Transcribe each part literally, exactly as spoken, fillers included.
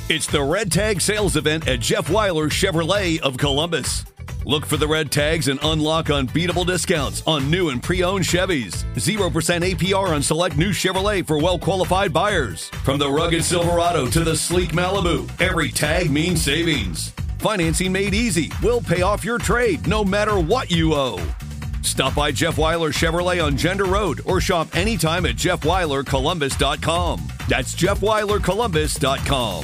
It's the Red Tag Sales Event at Jeff Weiler Chevrolet of Columbus. Look for the red tags and unlock unbeatable discounts on new and pre-owned Chevys. zero percent A P R on select new Chevrolet for well-qualified buyers. From the rugged Silverado to the sleek Malibu, every tag means savings. Financing made easy. We'll pay off your trade no matter what you owe. Stop by Jeff Weiler Chevrolet on Gender Road or shop anytime at jeff weiler columbus dot com. That's jeff weiler columbus dot com.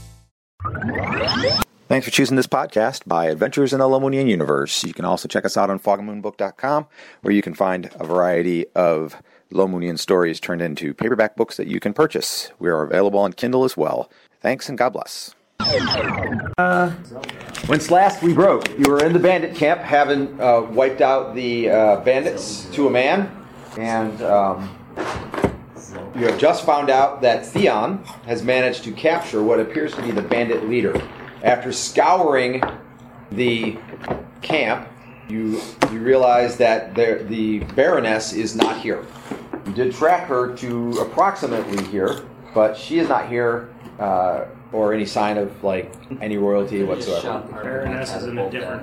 Thanks for choosing this podcast by Adventures in the Lomunian Universe. You can also check us out on fog moon book dot com, where you can find a variety of Lomunian stories turned into paperback books that you can purchase. We are available on Kindle as well. Thanks and God bless. Uh, whence last we broke, you were in the bandit camp, having uh, wiped out the uh, bandits to a man, and um, you have just found out that Theon has managed to capture what appears to be the bandit leader. After scouring the camp, you you realize that there, the Baroness is not here. You did track her to approximately here, but she is not here, uh, or any sign of like any royalty whatsoever. Baroness is in a different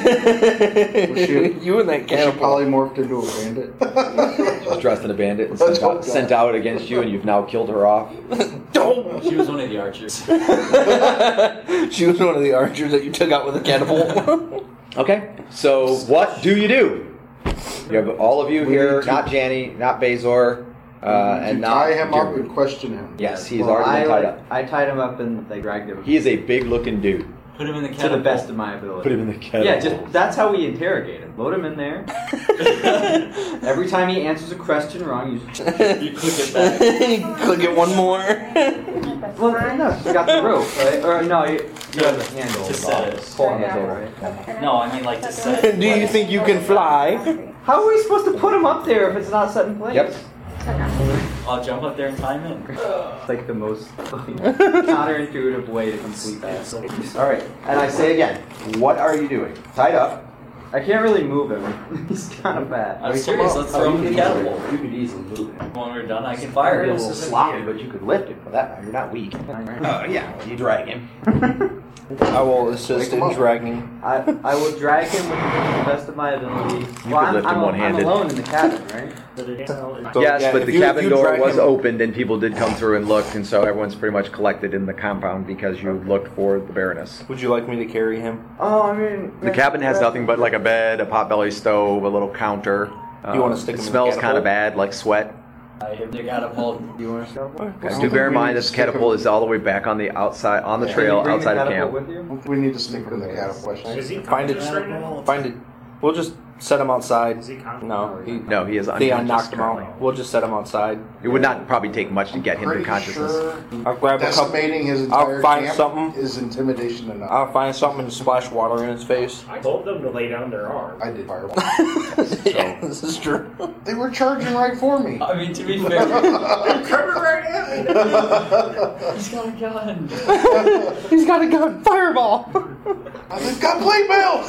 bandit. You and that She polymorphed into a bandit. She's dressed in a bandit and sent out, sent out against you, and you've now killed her off. Don't! She was one of the archers. She was one of the archers that you took out with a catapult. Okay, so what do you do? You have all of you We here, need to- not Janny, not Bazor, uh, and You not tie him up Jeremy. and question him. Yes, he's Well, already I, been tied like, up. I tied him up and they dragged him. He is a big-looking dude. Put him in the to catapult. the best of my ability. Put him in the catapult. Yeah, just that's how we interrogate him. Load him in there. Every time he answers a question wrong, you just You click it back. Click it one more. well, no, you got the rope, right? Or no, you, you have the handle. To set it. Pull handle, right? No, I mean like to set it. Do you think you can fly? How are we supposed to put him up there if it's not set in place? Yep. I'll jump up there and climb in. It's like the most like, counterintuitive way to complete that. All right, and I say again, what are you doing? Tied up. I can't really move him. He's kind of bad. I'm serious, let's throw him in the catapult. You could easily move him. When we're done, I can You're fire a him. little sloppy, but you could lift him for that matter. You're not weak. Oh, yeah, you drag him. I will assist Wake him in up. dragging. I, I will drag him with the best of my ability. You well, could I'm, lift him I'm, one-handed. I'm alone in the cabin, right? So, Yes, yeah, but if the you- cabin you door drag was him- opened and people did come through and looked, and so everyone's pretty much collected in the compound because you looked for the Baroness. Would you like me to carry him? Oh, I mean... The cabin has nothing but like a bed, a potbelly stove, a little counter. You wanna Uh, stick It him in the smells kind catapult? of bad, like sweat. I hit the catapult. Do you want to start? Okay, do bear in mind this catapult is all the way back on the outside, on the trail outside of camp. With you? We need to stick with the catapult. Is he Find it. conscious right now? Find it. We'll just set him outside. Is he conscious? No, he. No, he is Theon unconscious knocked him currently. out. We'll just set him outside. It would not probably take much to get him to Pretty consciousness. sure I'll grab a couple. decimating his I'll entire find camp something. is intimidation enough. I'll find something and splash water in his face. I told them to lay down their arms. I did fireball. Yeah, this is true. They were charging right for me. I mean, to be fair, They're coming right at me. he's got a gun. He's got a gun. Fireball. They've got plate mail.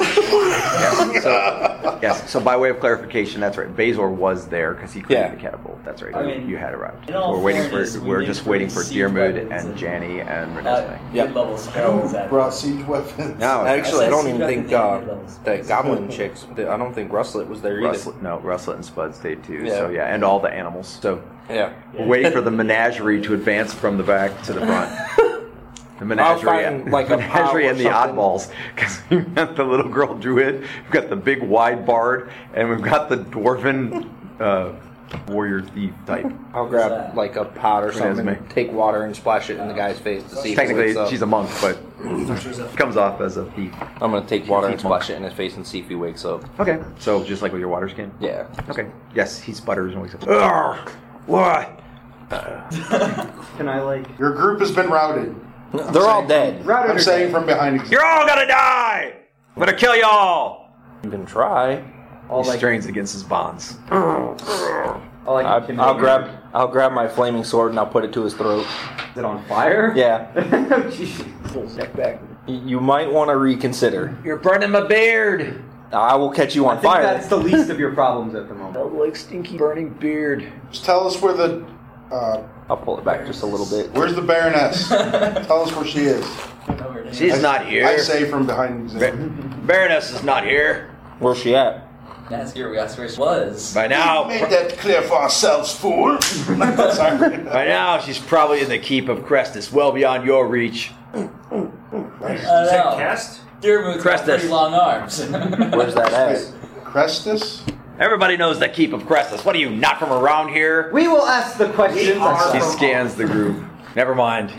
So, yes, so by way of clarification, that's right. Bazor was there because he created Yeah. the catapult. That's right. I you, mean, you had arrived. in all We're waiting fairness, for. we We're did just bring waiting for siege Dearmood weapons and and- Janny and Uh, Renesmee. Yep. Mid-level spells at Brought siege weapons. No, Actually, I don't said even she think got uh, the levels. that Goblin chicks. I don't think Rustlet was there either. Rustlet, no, Rustlet and Spud stayed too. Yeah. So yeah, and all the animals. So Yeah. we're waiting for the menagerie to advance from the back to the front. The menagerie, find, like, a menagerie pile and or the something. oddballs, because we've got the little girl druid, we've got the big wide bard, and we've got the dwarven uh, warrior thief type. I'll grab like a pot or something, Renesmee. and take water and splash it in the guy's face to see if he Technically, wakes up. she's a monk, but comes off as a thief. I'm gonna take water and thief monk. splash it in his face and see if he wakes up. Okay, so just like with your water skin. Yeah. Okay. Yes, he sputters and wakes up. Ugh, what? Can I, like... Your group has been routed. They're all dead. Routed I'm or saying dead? from behind. You're all gonna die! I'm gonna kill y'all! You can try. All, He like, strains against his bonds. all, like, I, intimidate I'll him. grab. I'll grab my flaming sword and I'll put it to his throat. Is it on fire? Yeah. Jeez. Step back. Y- You might want to reconsider. You're burning my beard! I will catch you I on think fire. that's the least of your problems at the moment. Don't like stinky burning beard. Just tell us where the Uh, I'll pull it back just a little bit. Where's the Baroness? Tell us where she is. She's I, not here. I say from behind the Bar- Baroness is not here. Where's she at? That's here. We asked where she was. By now, Made that clear for ourselves, fool. Sorry. by now, she's probably in the keep of Crestus, well beyond your reach. I Is don't that know. cast? Deermoon's got Crestus. pretty long arms. Where's that at? Crestus? Everybody knows the keep of Crestus. What are you, not from around here? We will ask the questions. He scans the group. Never mind.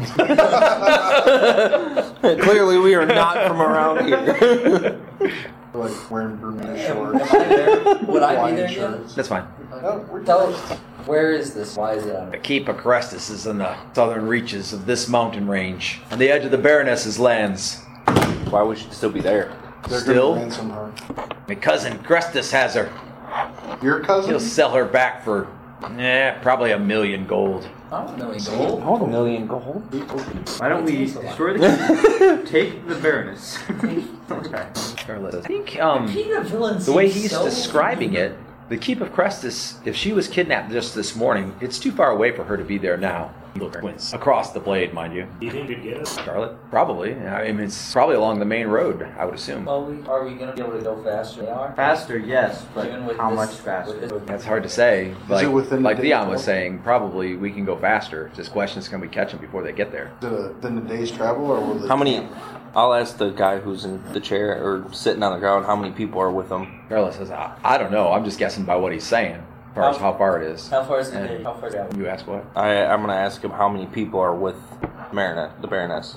Clearly, we are not from around here. Like wearing Bermuda Am shorts. I there? Would I be Hawaiian there again? shirts. That's fine. No, we're Tell where is this? Why is it on? The keep of Crestus is in the southern reaches of this mountain range, on the edge of the Baroness's lands. Why would she still be there? They're Still? gonna ransom her. My cousin Crestus has her. Your cousin? He'll sell her back for, eh, probably a million gold. I don't know any gold. Hold a million gold. Why don't we destroy the take the Baroness? Okay. I think um, Peter Villain the way seems he's so describing it, the keep of Crestus, if she was kidnapped just this morning, it's too far away for her to be there now. Across the blade, mind you. Do you think you'd get us? Charlotte? Probably. I mean, it's probably along the main road, I would assume. Well, we, are we going to be able to go faster? They are. Faster, yes, but Even with how this- much with faster? this- That's hard to say. Like, it within like the Leon day's was travel? saying, probably we can go faster. Just question is, can we catch them before they get there? Is it a, then the day's travel or will it? How many? I'll ask the guy who's in the chair or sitting on the ground. How many people are with him? Charlotte says, I, I don't know. I'm just guessing by what he's saying, as far as how far it is. How far is the And day? How far is it? You ask what? I, I'm gonna ask him how many people are with Marinette, the Baroness.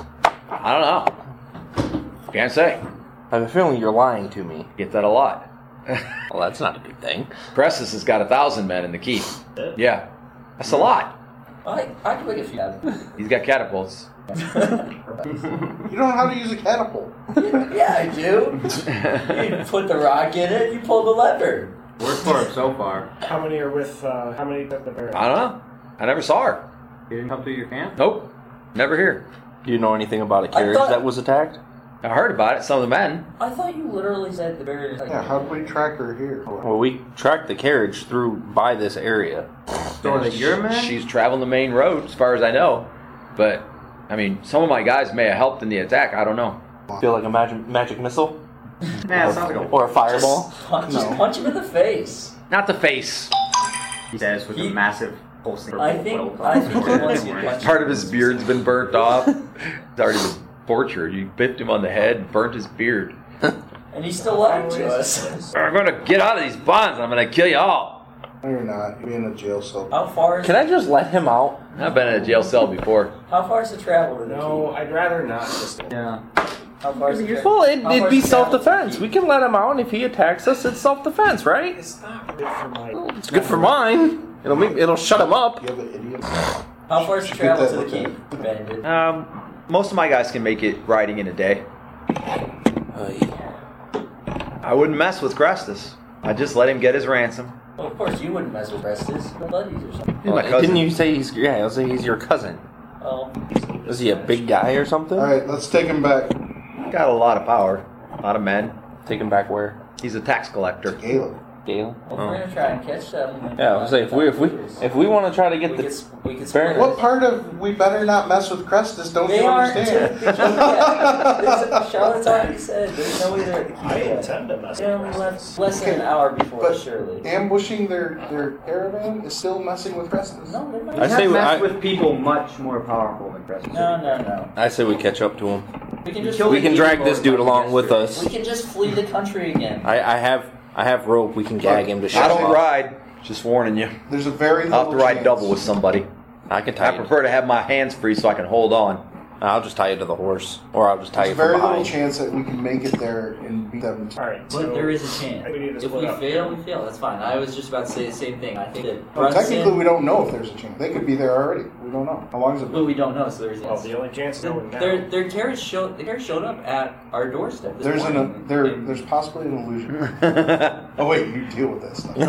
I don't know. Can't say. I have a feeling you're lying to me. Get that a lot. Well, that's not a good thing. Crestus has got a thousand men in the keep. Yeah. That's a lot. I, I can make a few. He's got catapults. You don't know how to use a catapult. Yeah, I do. You put the rock in it, you pull the lever. Worked for it so far. How many are with, uh, how many at the Baron? I don't know. I never saw her. You didn't come through your camp? Nope. Never here. Do you know anything about a carriage thought- that was attacked? I heard about it. Some of the men. I thought you literally said the Baron. Yeah, how do we track her here? Well, we tracked the carriage through by this area. So are they your men? She's traveling the main road, as far as I know. But, I mean, some of my guys may have helped in the attack. I don't know. Feel like a magic magic missile Nah, it sounds like a or a fireball? Punch, just punch him in the face. Not the face. he says with He- a massive pulsing. I think- I think he wants to punch- Part of his beard's been burnt off. He's already been tortured. You biffed him on the head, burnt his beard. And he's still lying to us. I'm going to get out of these bonds. I'm going to kill you all. No, you're not. You're in a jail cell. How far is Can I just let him out? I've been in a jail cell before. How far is the travel to the No, keep? I'd rather not. Just Yeah. How far is the tra- Well, it, how it'd far be is the travel to the self-defense. keep? We can let him out, and if he attacks us, it's self-defense, right? It's not good for my. It's good for mine. It'll make, it'll shut him up. You have an idiot. How far is the Should travel get to that the looked keep, Bandit? Um, most of my guys can make it riding in a day. I wouldn't mess with Crestus. I'd just let him get his ransom. Well, of course you wouldn't mess with Restus. We're buddies or something. He's my Well, cousin. didn't you say he's? Yeah, I'll say he's your cousin. Oh. Is he a big guy or something? All right, let's take him back. Got a lot of power. A lot of men. Take him back where? He's a tax collector. Galen. Gale. Well, if we're gonna try and catch them. then- Yeah, I'll say if we if we if we want to try to get we the could, s- we could split Baron- it. What part of we better not mess with Crestus don't They you aren't. understand? Yeah. Charlotte's already said there's no way they're at the keep. I yet. intend to mess They only with left less than an hour before, But surely. ambushing their, their caravan is still messing with Crestus. No, they're not. I say we, mess I, with people much more powerful than Crescent. No, no, no. I say we catch up to him. We can just Kill We the can drag demon this lord dude like along with yesterday. us. we can just flee the country again. I, I have I have rope. We can gag him to I shut him don't up. ride. Just warning you. There's a very I'll little have to ride chance. double with somebody. I can I tie you. prefer to have my hands free so I can hold on. I'll just tie you to the horse, or I'll just tie There's you very from little behind. chance that we can make it there and beat them. Alright, so But there is a chance. we need to If split we up. fail, we fail. That's fine. I was just about to say the same thing. I think that Well, Brunson, technically, we don't know if there's a chance. They could be there already. We don't know. How long is it? but we don't know, so there's. Well, the only chance is going down. Their their carriage showed. The carriage showed up at our doorstep. This There's an morning. there. There's possibly an illusion. Oh wait, you deal with that stuff.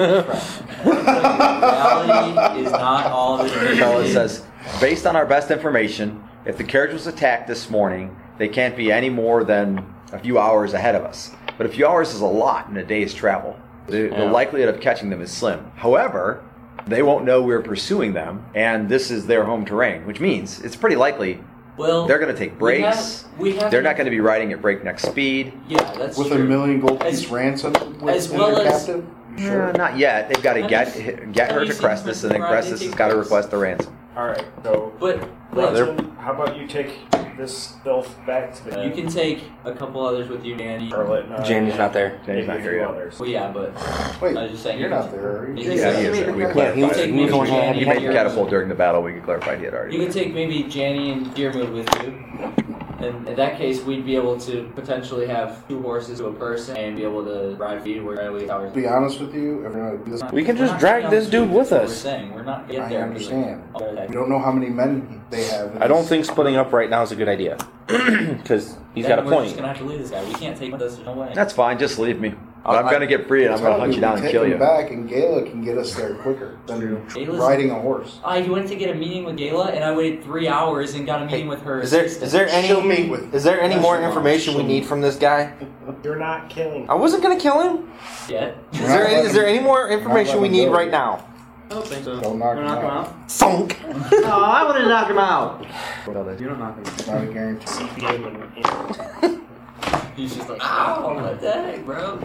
Reality is not all that it Charlotte is. says, based on our best information, if the carriage was attacked this morning, they can't be any more than a few hours ahead of us. But a few hours is a lot in a day's travel. The, the Yeah. likelihood of catching them is slim. However, They won't know we're pursuing them, and this is their home terrain, which means it's pretty likely Well, they're going to take we breaks. have- we have- they're not going to be riding at breakneck speed. Yeah, that's With true. a million gold As- piece ransom with as well their as- captive? Uh, not yet. They've got to Have get you- get have her you to seen Crestus, and then Friday Crestus has take got to place? request the ransom. Alright, so But Ransom, how about you take this filth back to the you can take a couple others with you, Danny. Charlotte and I, Janie's not there. Janie's maybe not a here few yet. others. Well, yeah, but Wait, I was just saying you're you not can- there, are you? you can Yeah, take- he is. We Yeah, he was- clarified. he was He the one who had- made he the had your- catapult during the battle. We clarified he had already. You can take maybe Janny and Deermood with you. And in that case, we'd be able to potentially have two horses to a person and be able to ride feed where Riley hours. To be honest with you, if we're gonna do this, We can We're just not drag getting this on dude speed, with that's what us. We're saying we're not get I there. understand. Okay. We don't know how many men they have. in I don't this- think splitting up right now is a good idea. Because he's Then got a we're point. just gonna have to leave this guy. We can't take with us. There's no way. That's fine. Just leave me. But I'm I- going to get free, and I'm going to Tell hunt me you down we and take kill him you. back, and Gala can get us there quicker than Gala's- riding a horse. I went to get a meeting with Gayla, and I waited three hours and got a meeting with her. Is there assistant. is there any She'll meet with- is there any That's more your mom. information we She'll- need from this guy? You're not killing. I wasn't gonna kill him. yet? Is We're there not any, letting is there him- any more we're not information we letting him need go. right now? I don't think so. Don't knock We're him not out. out. Thunk. Oh, I want to knock him out. You don't knock him It's not a guarantee. He's just like, ow, what the heck, bro?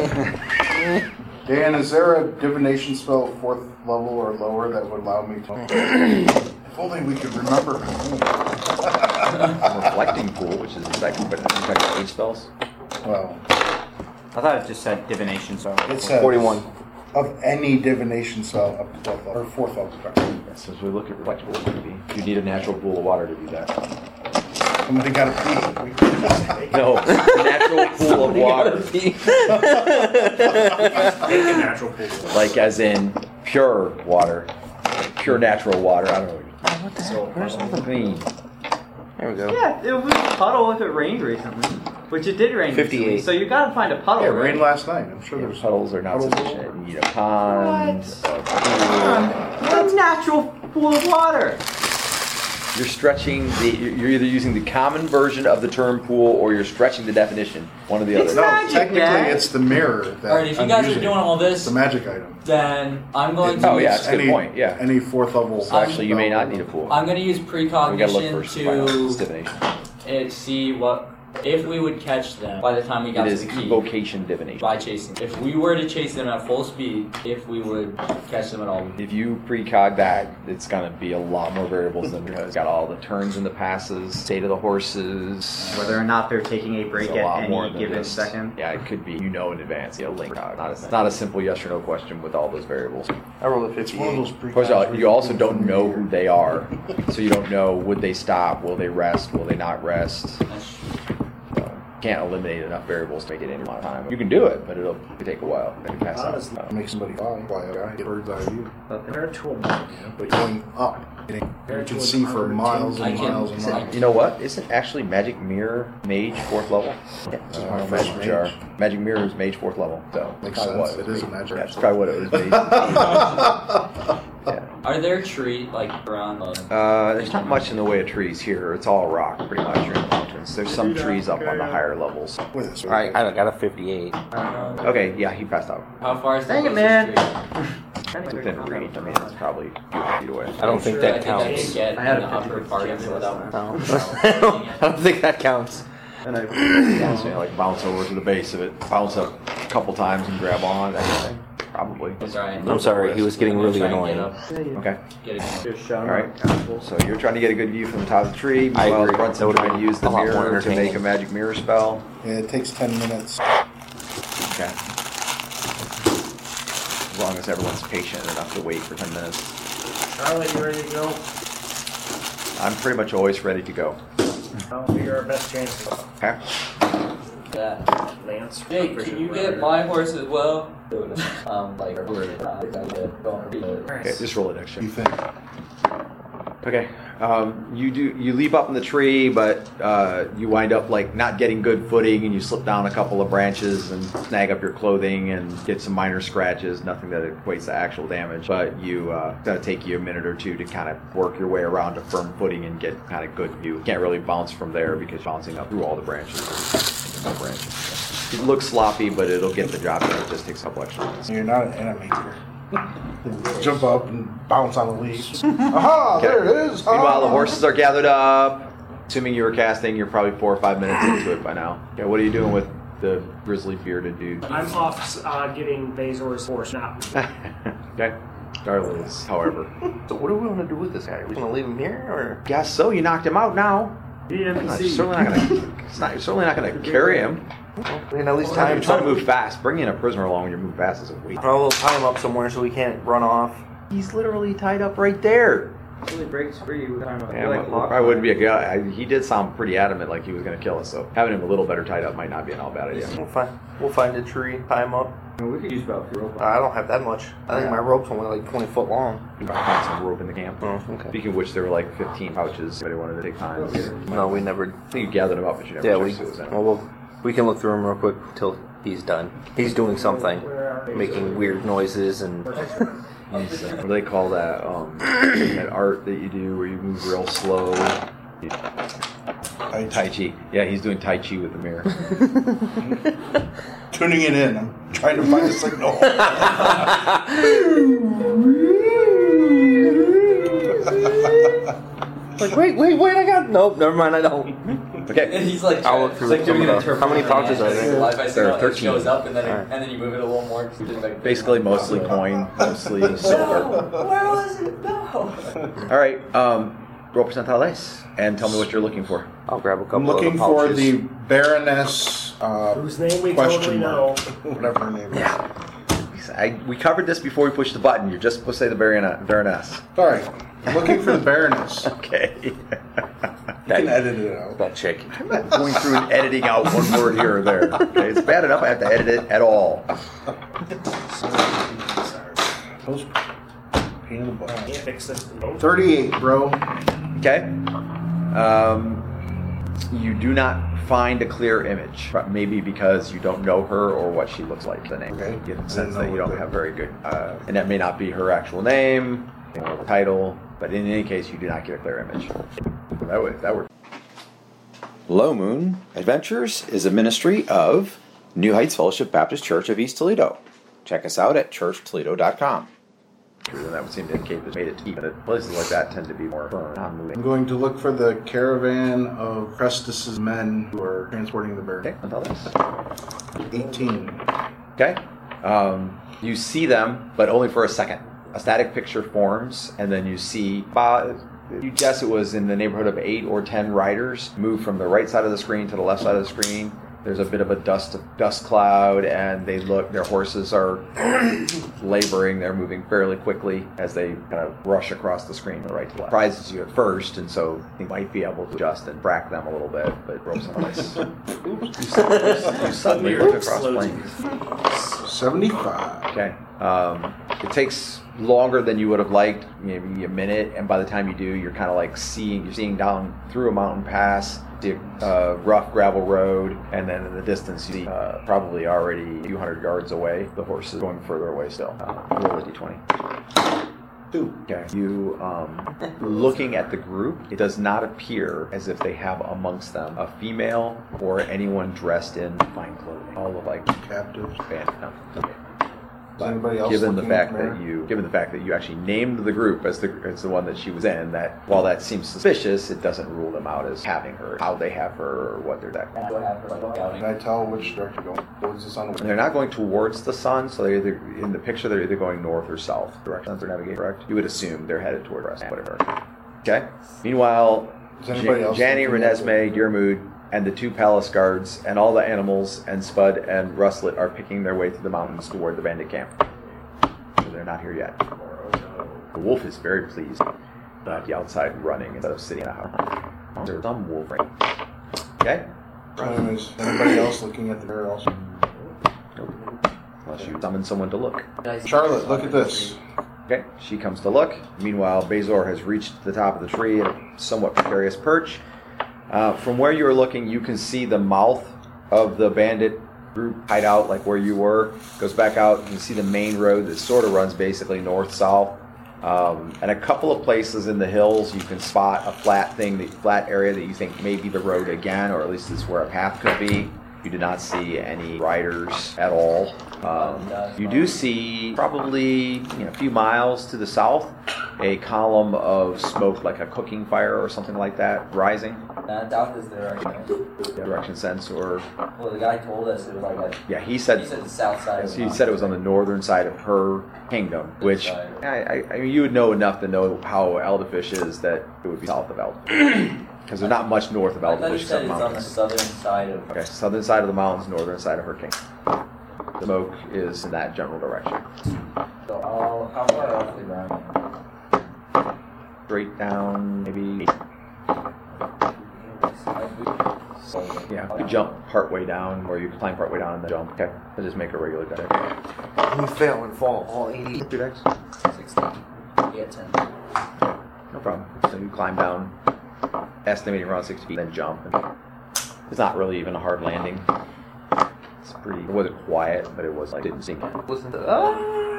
Dan, is there a divination spell fourth level or lower that would allow me to? If only we could remember. Reflecting pool, which is the second, but you got eight spells. Well, I thought it just said divination, so it says Forty-one. of any divination spell up to twelfth level or fourth level. sorry. So as we look at reflecting pool, it would be. You need a natural pool of water to do that. Somebody got to pee. No, a natural pool of water, Take a natural pool. like as in pure water, pure natural water. I don't know. What the So, heck? Where's all the Green. There we go. yeah, it was a puddle if it rained recently, which it did rain. fifty-eight. recently, So you gotta find a puddle. Yeah, it right? rained last night. I'm sure Yeah, there's puddles are not puddles sufficient. all over. You need a pond. What? A natural pool of water. You're stretching the. You're either using the common version of the term pool, or you're stretching the definition. One or the It's other. No, magic, technically Dad. it's the mirror. That All right, if you I'm guys are using. doing all It's this, a magic item. then I'm going to Oh, use, yeah. That's a good any, point, yeah. Any fourth level. So actually, you may not need a pool. I'm going to use We gotta look precognition first to find out to its divination. uh, see what if we would catch them by the time we got It to is the key. evocation divination. By chasing. If we were to chase them at full speed, if we would catch them at all. If you precog that, it's going to be a lot more variables than because it's got all the turns and the passes, state of the horses. Whether or not they're taking a break It's a lot at more any than given just- second. Yeah, it could be. You know in advance. You know, link. Not a, it's not a simple yes or no question with all those variables. I rolled a It's one of fifty-eight. those Of course, precogs where you also can don't from know the who mirror. they are, so you don't know would they stop, will they rest, will they not rest. That's So, can't eliminate enough variables to make it any amount of time. You can do it, but it'll take a while. Then you pass out. Honestly, Uh, Make somebody fly. Fly a guy. Get bird's eye view. Compared to a monk, Yeah, but going up, getting, you can see for miles I and can- miles and Isn't- miles. you know what? Isn't actually Magic Mirror Mage fourth level? Yeah, Uh, Magic Jar. Mage. Magic Mirror is Mage fourth level. So Makes probably sense. what It is a made- magic. Yeah, that's probably what it was made. Yeah. Are there trees like around the Uh, there's not much in the way of trees here. It's all rock, pretty much. You're in the mountains. There's some trees up on the higher levels. With us. All right, I got a fifty-eight. Okay, yeah, he passed out. How far is the Dang it, closest man. tree? It's within reach. I mean, it's probably a few feet away. I don't think Sure, that I think I counts. can get I had in a the upper fifty part of percent it without. No. I don't think that counts. And I, Yeah, so you like bounce over to the base of it, bounce up a couple times and grab on, that kind of thing. Probably. It's alright. I'm sorry, he was getting really Try and annoying. get up, Okay. get it going. just shut All him right. up. So you're trying to get a good view from the top of the tree. I Meanwhile, agree. Brunson That would've trying to been use the a lot more mirror to entertaining. make a magic mirror spell. Yeah, it takes ten minutes. Okay. As long as everyone's patient enough to wait for ten minutes. Charlie, you ready to go? I'm pretty much always ready to go. I'll be our best chance. Okay. That. Lance. Jake, can you get my horse as well? Um, like, Okay, just roll it extra. You think? Okay. Um, you do you leap up in the tree, but uh, you wind up like not getting good footing, and you slip down a couple of branches and snag up your clothing and get some minor scratches. Nothing that equates to actual damage, but you uh, it's gonna take you a minute or two to kind of work your way around to firm footing and get kind of good view. Can't really bounce from there because you're bouncing up through all the branches. No branches. It looks sloppy, but it'll get the job done. It just takes a couple extra minutes. You're not an enemy here. Jump up and bounce on the leaves. Aha! Okay. There it is. Meanwhile, the Ah. horses are gathered up. Assuming you were casting, you're probably four or five minutes into it by now. Okay, what are you doing with the grizzly bearded dude? I'm off uh, getting Bazor's horse now. Okay. Darla is, however. So what are we going to do with this guy? Are we going to leave him here, or? Guess so. You knocked him out now. The N P You're C. certainly not gonna. It's not. You're certainly not gonna carry him. We can at least tie You're him. trying to move fast. Bringing a prisoner along when you move fast is a waste. Well, we'll tie him up somewhere so he can't run off. He's literally tied up right there. Really breaks free. We're talking about Yeah, like well, I wouldn't be a guy. I, he did sound pretty adamant, like he was gonna kill us. So having him a little better tied up might not be an all bad idea. We'll find, we'll find a tree, tie him up. I mean, we could use about three rope. I don't have that much. I think my rope's only like twenty foot long. You might find some rope in the camp. Oh, okay. Speaking of which, there were like fifteen pouches. Anybody wanted to take time? No, we never. I think you gathered them up, but you never Yeah, checked we. who was in it. Well, we'll, we can look through him real quick till he's done. He's doing something, making weird noises and. What do they call that? Um, that art that you do where you move real slow. Tai Tai Chi. Yeah, he's doing Tai Chi with the mirror. Tuning it in. I'm trying to find a signal. Like, wait, wait, wait, I got. Nope, never mind, I don't. Okay. And he's like, I'll look through it's like some doing of an the- interpreter. how many pouches are there? Live by There signal, are and it thirteen. shows up, and then, it, Alright. and then you move it a little more. 'cause you just like, Basically, mostly coin, mostly silver. Where was it? No. All right. Um, roll percentiles and tell me what you're looking for. I'll grab a couple I'm looking of the for pouches. the Baroness. Uh, Whose name we question totally mark. know. Whatever her name is. Yeah. I, we covered this before we pushed the button. You're just supposed to say the Baron- Baroness. Sorry. I'm looking for the Baroness. Okay. You can edit it out. That chick. I'm not going through and editing out one word here or there. Okay, it's bad enough I have to edit it at all. Those pain in the butt. Can't fix this. thirty-eight, bro. Okay. Um, you do not find a clear image. Maybe because you don't know her or what she looks like. The name. Okay. You get the I sense didn't know that you what don't the- have very good, uh, and that may not be her actual name or the title. But in any case, you do not get a clear image. That would that would. Low Moon Adventures is a ministry of New Heights Fellowship Baptist Church of East Toledo. Check us out at church toledo dot com. And that would seem to indicate that made it to even places like that tend to be more firm, non-moving. I'm going to look for the caravan of Crestus's men who are transporting the Baron. Okay, until this. eighteen. Okay. Um, you see them, but only for a second. A static picture forms, and then you see, uh, you guess it was in the neighborhood of eight or ten riders move from the right side of the screen to the left side of the screen. There's a bit of a dust dust cloud, and they look. Their horses are laboring. They're moving fairly quickly as they kind of rush across the screen from right to left. Surprises you at first, and so you might be able to adjust and track them a little bit, but roll some dice. Oops. You suddenly, you suddenly look across planes. seventy-five. Okay. Um, it takes longer than you would have liked, maybe a minute, and by the time you do, you're kind of like seeing, you're seeing down through a mountain pass, see a uh, rough gravel road, and then in the distance, you see uh, probably already a few hundred yards away, the horse is going further away still. Uh, roll a d twenty. Two. Okay. You, um, looking at the group, it does not appear as if they have amongst them a female or anyone dressed in fine clothing. All of like Captives. band. No. Okay. Is anybody else given the looking fact at her? that you, given the fact that you actually named the group as the as the one that she was in, that while that seems suspicious, it doesn't rule them out as having her, how they have her, or what they're that. Go have her, like, scouting. Can I tell which direction to go? Towards the sun? And they're not going towards the sun, so they're either in the picture they're either going north or south direction. They're navigating correct. You would assume they're headed toward west, whatever. Okay. Meanwhile, Is anybody else Janny, looking at Renesmee, Deermood, and the two palace guards, and all the animals, and Spud and Rustlet are picking their way through the mountains toward the bandit camp. So they're not here yet. The wolf is very pleased at the outside running instead of sitting in a house. There's some wolf right. Okay? Anyways, anybody else looking at the bear also? Nope. Unless you summon someone to look. Charlotte, look at this. Okay, she comes to look. Meanwhile, Bazor has reached the top of the tree at a somewhat precarious perch. Uh, from where you are looking, you can see the mouth of the bandit group hideout, like where you were. Goes back out. You can see the main road that sort of runs basically north-south. Um, and a couple of places in the hills, you can spot a flat thing, the flat area that you think may be the road again, or at least is where a path could be. You do not see any riders at all. Um, you do see probably you know, a few miles to the south a column of smoke, like a cooking fire or something like that, rising. That doubt is the direction. Direction sense, or Well, the guy told us it was like a. yeah, he said He said the south side. Of the he mountain. said it was on the northern side of her kingdom, which I, I, I mean, you would know enough to know how Elderfish is that it would be south of Elderfish. Because there's not much north of I thought Elderfish he said except it's on the mountains. southern side of. Okay, southern side of the mountains, northern side of her kingdom. The smoke is in that general direction. So how, how far roughly around? Straight down, maybe. So, Yeah, you jump partway down, or you can climb partway down and then jump. Okay, so just make a regular deck. We fail and fall all eighty. Two decks? sixteen. Yeah, ten. No problem. So you climb down, estimating around sixty feet, then jump. And it's not really even a hard landing. It's pretty. It wasn't quiet, but it was like didn't sink in. Wasn't the ah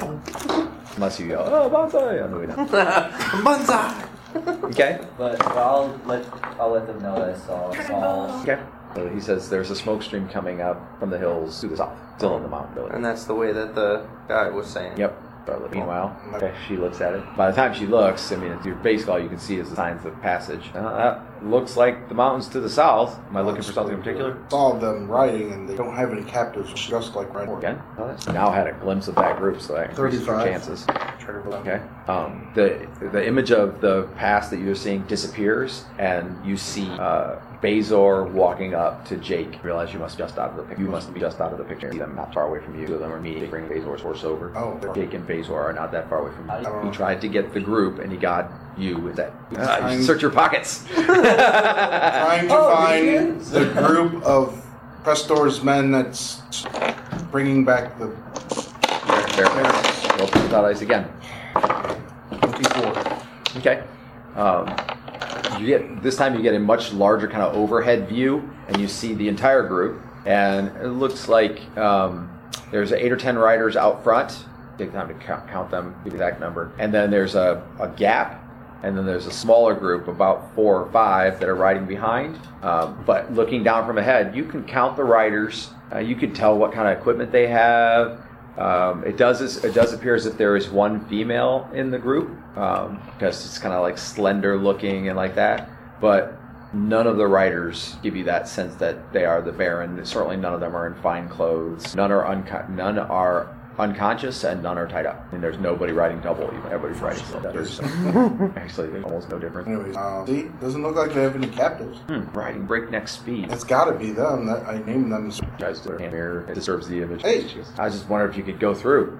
Unless you yell, "Oh, bonsai!" on the way down. Banzai! Okay. But, but I'll let I'll let them know that I saw a small. Okay. So he says there's a smoke stream coming up from the hills to the south, still in the mountain village. And that's the way that the guy was saying. Yep. Meanwhile, okay, she looks at it. By the time she looks, I mean, it's your basically all you can see is the signs of passage. Uh, that looks like the mountains to the south. Am I looking for something in particular? Saw them riding, and they don't have any captives, just like right Again? Oh, that's- now had a glimpse of that group, so that increases your thirty-five. chances. Okay. Okay. Um, the the image of the past that you're seeing disappears, and you see uh, Bazor walking up to Jake. You realize you must be just out of the picture. You must be just out of the picture. See them not far away from you. Two of them are meeting. Bring Bazor's horse over. Oh, Jake and Bazor are not that far away from you. don't He know. tried to get the group, and he got you with that. Uh, you Trying- should search your pockets. Trying to Oh, find the group of Prestor's men that's bringing back the There. Roll for without ice again. twenty-four. Okay. Um, you get this time you get a much larger kind of overhead view, and you see the entire group. And it looks like um, there's eight or ten riders out front. Take time to count, count them, the exact number. And then there's a, a gap, and then there's a smaller group, about four or five, that are riding behind. Um, but looking down from ahead, you can count the riders. Uh, you can tell what kind of equipment they have. Um, it does it does appear as if there is one female in the group um, because it's kind of like slender looking and like that. But none of the riders give you that sense that they are the Baron. Certainly, none of them are in fine clothes. None are unco- none are unconscious, and none are tied up. And there's nobody riding double. Even everybody's riding still. There's actually there's almost no difference. Anyways, uh, see, doesn't look like they have any captives. Hmm, riding breakneck speed. It's got to be them. That I named them. Tries to hand mirror. It disturbs the image. Hey. I was just wondering if you could go through.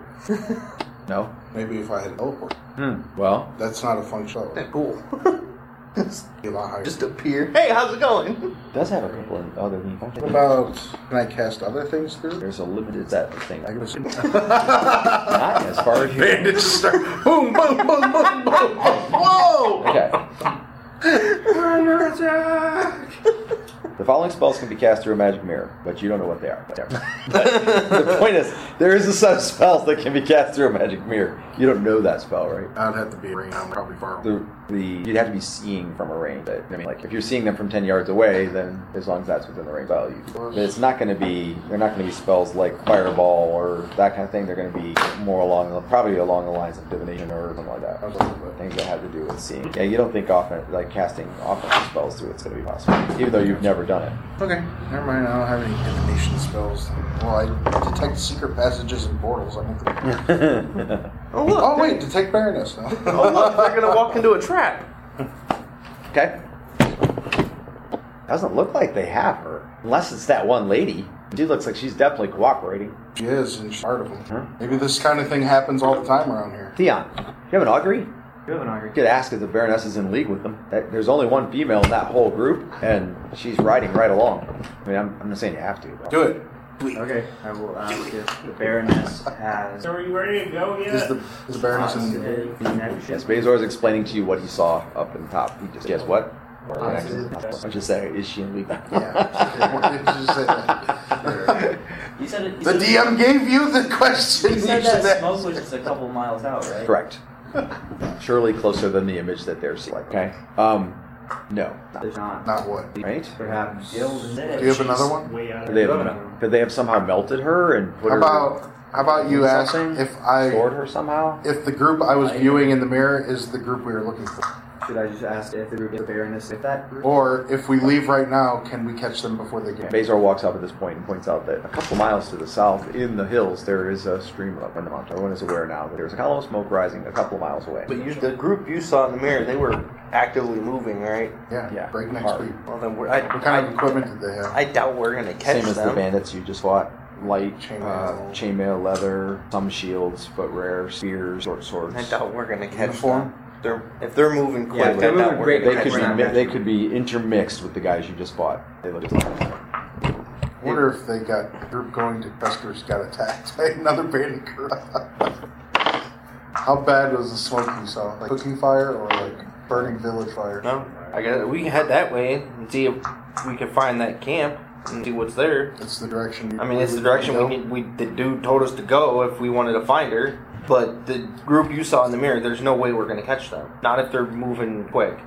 No. Maybe if I had a teleport. Hmm. Well, That's not a fun show. Cool. Be a lot higher. Just appear. Hey, how's it going? it does have a couple of other than What about, can I cast other things through? There's a limited set of things. I can assume. Not as far as you. Bandages start. Boom, boom, boom, boom, boom. Whoa! Okay. The following spells can be cast through a magic mirror, but you don't know what they are. But the point is, there is a set of spells that can be cast through a magic mirror. You don't know that spell, right? I'd have to be ring. I'm probably far. The, the you'd have to be seeing from a range. But, I mean, like if you're seeing them from ten yards away, then as long as that's within the range, well, you. But it's not going to be. They're not going to be spells like fireball or that kind of thing. They're going to be more along, the, probably along the lines of divination or something like that. Things that have to do with seeing. Yeah, you don't think often like casting offensive spells through it's going to be possible, even though you've never done it. Okay, never mind. I don't have any divination spells. Well, I detect secret passages and portals. I don't think. Oh, look. Oh wait, detect Baroness. No. Oh, look. They're going to walk into a trap. Okay. Doesn't look like they have her, unless it's that one lady. She looks like she's definitely cooperating. She is, and she's part of them. Maybe this kind of thing happens all the time around here. Theon, do you have an augury? You have an augury. You could ask if the Baroness is in league with them. That- There's only one female in that whole group, and she's riding right along. I mean, I'm, I'm not saying you have to. But. Do it. Okay, I will ask if the Baroness has. So are you ready to go yet? Is the is the Baroness in? positive connection. Yes, Bazor is explaining to you what he saw up in the top. He just guess what? Positive. I just say, is she in league? Yeah. What did you say that? You said it. You The said, D M gave you the question. You said You should that ask. smoke was just a couple miles out, right? Correct. Surely closer than the image that they're seeing. Okay. Um, No. There's not. Not what? Right? Perhaps. Do you have another one? Way out of They there. have, could they have somehow melted her and put How her about how about you ask something? if I stored her somehow? if the group I was viewing in the mirror is the group we were looking for, Should I just ask if the group is the Baroness with that group? or if we leave right now, can we catch them before they get? Bazar walks up at this point and points out that a couple miles to the south, in the hills, there is a stream up in the mountain. Everyone is aware now that there's a column of smoke rising a couple miles away. But you, the group you saw in the mirror, they were actively moving, right? Yeah, Yeah. breakneck Hard. speed. Well, then we're, I, What kind of I, equipment did they have? I doubt we're gonna catch Same as them. the bandits you just fought. Light, Chainmail. uh, chainmail, leather, some shields, but rare, spears, short swords. I doubt we're gonna catch Uniform? them. They're, if they're moving quick, Yeah, if they're I doubt moving we're great, gonna They catch could we're be not mi- they catching could be intermixed with the guys you just fought. They look I wonder if they got the group going to Custer's got attacked by another bandit group. How bad was the smoke you saw? Like cooking fire or like burning village fire? No, I guess we can head that way and see if we can find that camp and see what's there. It's the direction. You I mean, it's the direction we need, we the dude told us to go if we wanted to find her. But the group you saw in the mirror, there's no way we're gonna catch them. Not if they're moving quick.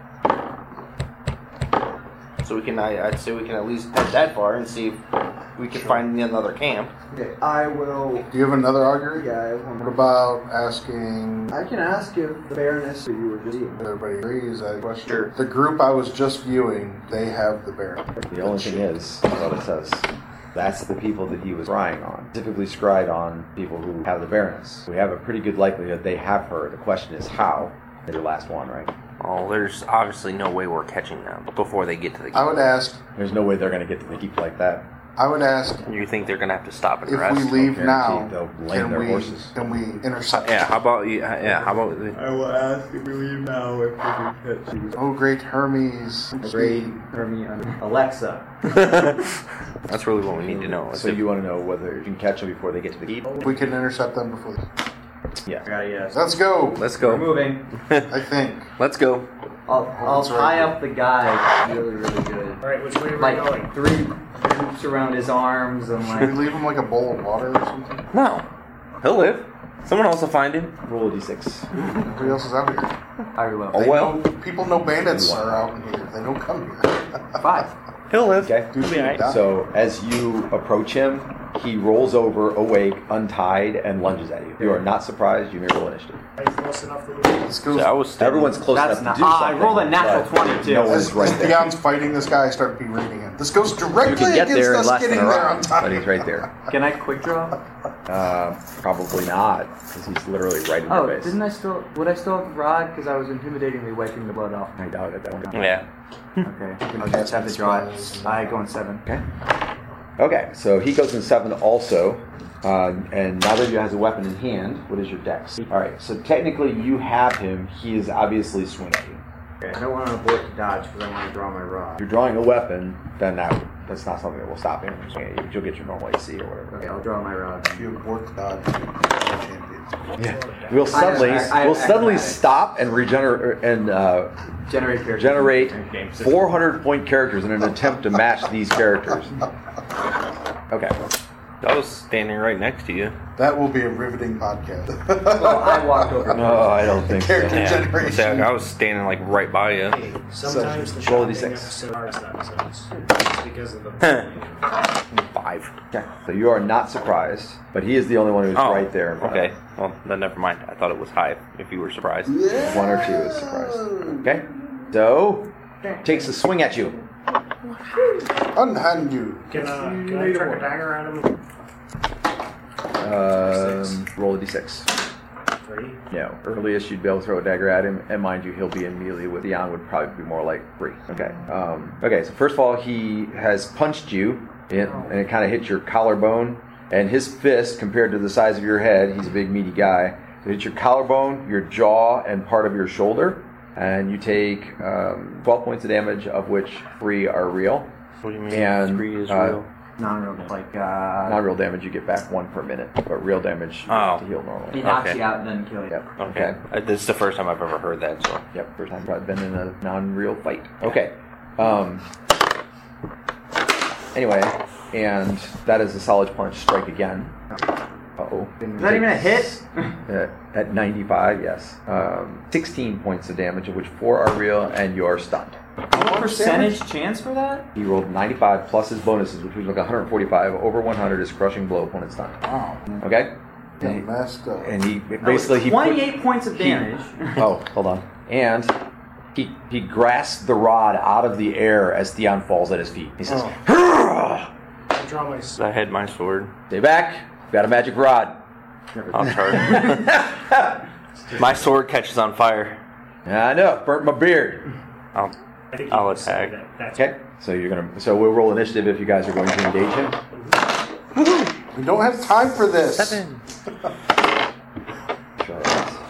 So we can, I, I'd say we can at least head that far and see if we can find another camp. Okay, I will. Do you have another augury? Yeah, I have one. What about asking? I can ask if the Baroness who you were just seeing. Everybody agrees that question. Sure. The group I was just viewing, they have the Baron. The only thing is, what it says, that's the people that he was scrying on. Specifically scryed on people who have the Baroness. We have a pretty good likelihood they have her. The question is how. They're your last one, right? Oh, there's obviously no way we're catching them before they get to the I would ask. There's no way they're going to get to the keep like that. I would ask You think they're gonna have to stop and if rest? we leave guarantee now. they'll lame Can their we? horses. Can we intercept? Yeah, how about you? Yeah, how about I will ask if we leave now if we can catch you. Oh, great Hermes! Great Hermione. Alexa. that's really what we need to know. So you want to know whether you can catch them before they get to the keep? We can intercept them before. They... Yeah. I got a yes. Let's go. Let's We're go. moving. I think. Let's go. I'll, I'll That's right. tie up the guy really, really good. Alright, which way are we Like going? three hoops around his arms and Should we like. leave him like a bowl of water or something? No, he'll live. Someone else will find him. Roll a d six. Nobody else is out here. I will. Oh They well, know- people know bandits are out in here. They don't come here. Five. he'll live. Okay. Dude, they die. So as you approach him, he rolls over, awake, untied, and lunges at you. You are not surprised. You may roll initiative. Are you close enough to do Let's go. So I was standing- Everyone's close That's enough not- to do ah, I something. rolled a natural but twenty too. No one's As, right as there. Theon's fighting this guy, I start berating him. This goes directly You can get against there in us less than getting a there on round, time. but he's right there. Can I quick draw? Uh, probably not, because he's literally right in Oh, your face. didn't I still? Would I still have the rod? Because I was intimidatingly wiping the blood off. I doubt it. That one. Yeah. Okay, I'll just have to draw it. I go in seven. Okay. Okay, so he goes in seven also, uh, and neither of you has a weapon in hand. What is your dex? All right, so technically you have him. He is obviously swinging at you. Okay, I don't want to abort to dodge because I want to draw my rod. If you're drawing a weapon, then that that's not something that will stop him from swinging at you. You'll get your normal A C or whatever. Okay, I'll draw my rod. If you abort the dodge, you're champions. Yeah. We'll suddenly I- I- we'll I- suddenly I- stop and regenerate and uh, Generate characters. generate Game system. four hundred point characters in an attempt to match these characters. Okay. I was standing right next to you. That will be a riveting podcast. Well, I walked over. No, I don't think so. Character Yeah. generation. See, I was standing like right by you. Sometimes the roll a shopping d6. episode are episodes. Just because of the Five. Okay. So you are not surprised, but he is the only one who's Oh, right there. in front of Okay. Well, then never mind. I thought it was high. If you were surprised. you. One or two is surprised. Okay. So takes a swing at you. Unhand you. Can, uh, can I chuck a dagger at him? Um, roll a d six. Three. No. Earliest you'd be able to throw a dagger at him, and mind you, he'll be in melee with Theon would probably be more like three. Okay. Um, okay, so first of all, he has punched you, in, and it kind of hit your collarbone, and his fist, compared to the size of your head, he's a big meaty guy, it hits your collarbone, your jaw, and part of your shoulder, and you take um, twelve points of damage, of which three are real. What do you mean? And, Three is uh, real. Non-real, like uh. Non-real damage, you get back one per minute, but real damage you Oh. have to heal He normally. knocks Okay. you out and then kill you. Yep. Okay. Uh, This is the first time I've ever heard that. So. Yep, first time I've been in a non-real fight. Okay. Um, anyway, and that is a solid punch. Strike again. Uh-oh. Is that even a hit? At, at ninety-five, yes. Um, sixteen points of damage, of which four are real, and you're stunned. What percentage chance for that? He rolled ninety-five plus his bonuses, which was like one hundred forty-five. Over one hundred is crushing blow opponent stunned. Wow. Okay? Got And he, messed up. and he basically he put- twenty-eight points of he- damage. oh, hold on. And he he grasps the rod out of the air as Theon falls at his feet. He says, I draw my sword. I had my sword. "Stay back. Got a magic rod." I'll charge. My sword catches on fire. I know. Burnt my beard. I'll, I think I'll you can say attack. that. That's Okay. So you're gonna. So we'll roll initiative if you guys are going to engage him. We don't have time for this. Seven. Sure.